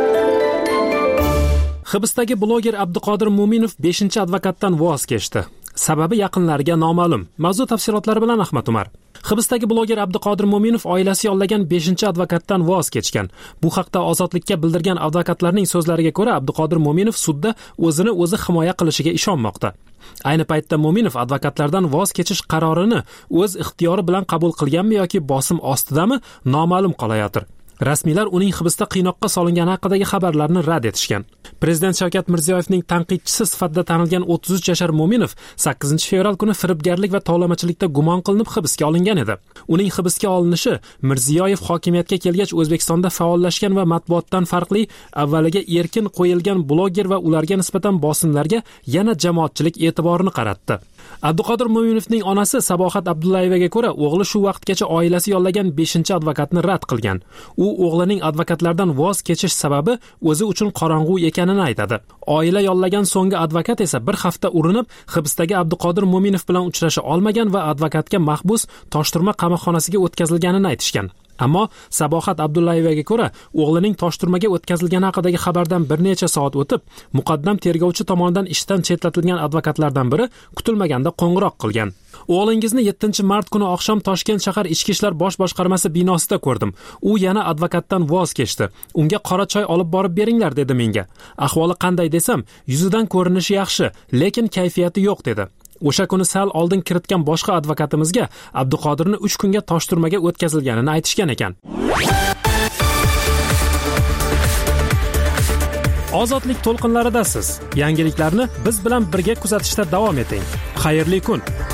Speaker 1: Hibsdagi bloger Abduqodir Mo'minov 5-advokatdan voz kechdi. Sababi yaqinlariga noma'lum. Mavzu tafsilotlari bilan Ahmad Umar. Hibsdagi bloger Abduqodir Mo'minov oilasi yollagan 5-advokatdan voz kechgan. Bu haqda Ozodlikka bildirgan advokatlarning so'zlariga ko'ra, Abduqodir Mo'minov sudda o'zini o'zi himoya qilishiga ishonmoqda. Ayni paytda Mo'minov advokatlardan voz kechish qarorini o'z ixtiyori bilan qabul qilganmi yoki bosim ostidami noma'lum qolayotir. Rasmiylar uning hibsda qiynoqqa solingani haqidagi xabarlarni rad etishgan. Prezident Shavkat Mirziyoyevning tanqidchisi sifatida tanilgan 33 yashar Mo'minov 8-fevral kuni firibgarlik va tovlamachilikda gumon qilinib hibsga olingan edi. Uning hibsga olinishi Mirziyoyev hokimiyatga kelgach O'zbekistonda faollashgan va matbuotdan farqli avvaliga erkin qo'yilgan bloger va ularga nisbatan bosimlarga yana jamoatchilik e'tiborini qaratdi. Abduqodir Mo'minovning onasi Sabohat Abdullayevaga ko'ra, o'g'li shu vaqtgacha oilasi yollagan 5-advokatni rad qilgan. U o'g'lining advokatlardan voz kechish sababi o'zi uchun qorong'u ekanini aytadi. Oila yollagan so'nggi advokat esa bir hafta urinib, hibsdagi Abduqodir Mo'minov bilan uchrasha olmagan va advokatga mahbus Toshturma qamoqxonasiga o'tkazilganini aytishgan. Ammo Sabohat Abdullayevaga ko'ra, o'g'lining Toshturmaga o'tkazilgani haqidagi xabardan bir necha soat o'tib, muqaddam tergovchi tomonidan ishdan chetlatilgan advokatlardan biri kutilmaganda qo'ng'iroq qilgan. O'g'lingizni 7-mart kuni oqshom Toshkent shahar ichki ishlar bosh boshqarmasi binosida ko'rdim. U yana advokatdan voz kechdi. Unga qora choy olib borib beringlar dedi menga. Ahvoli qanday desam, yuzidan ko'rinishi yaxshi, lekin kayfiyati yo'q dedi. O'sha kuni sal oldin kiritgan boshqa advokatimizga Abduqodirni 3 kunga Toshturmaga o'tkazilganini aytishgan ekan. Ozodlik to'lqinlaridasiz. Yangiliklarni biz bilan birga kuzatishda davom eting. Xayrli kun.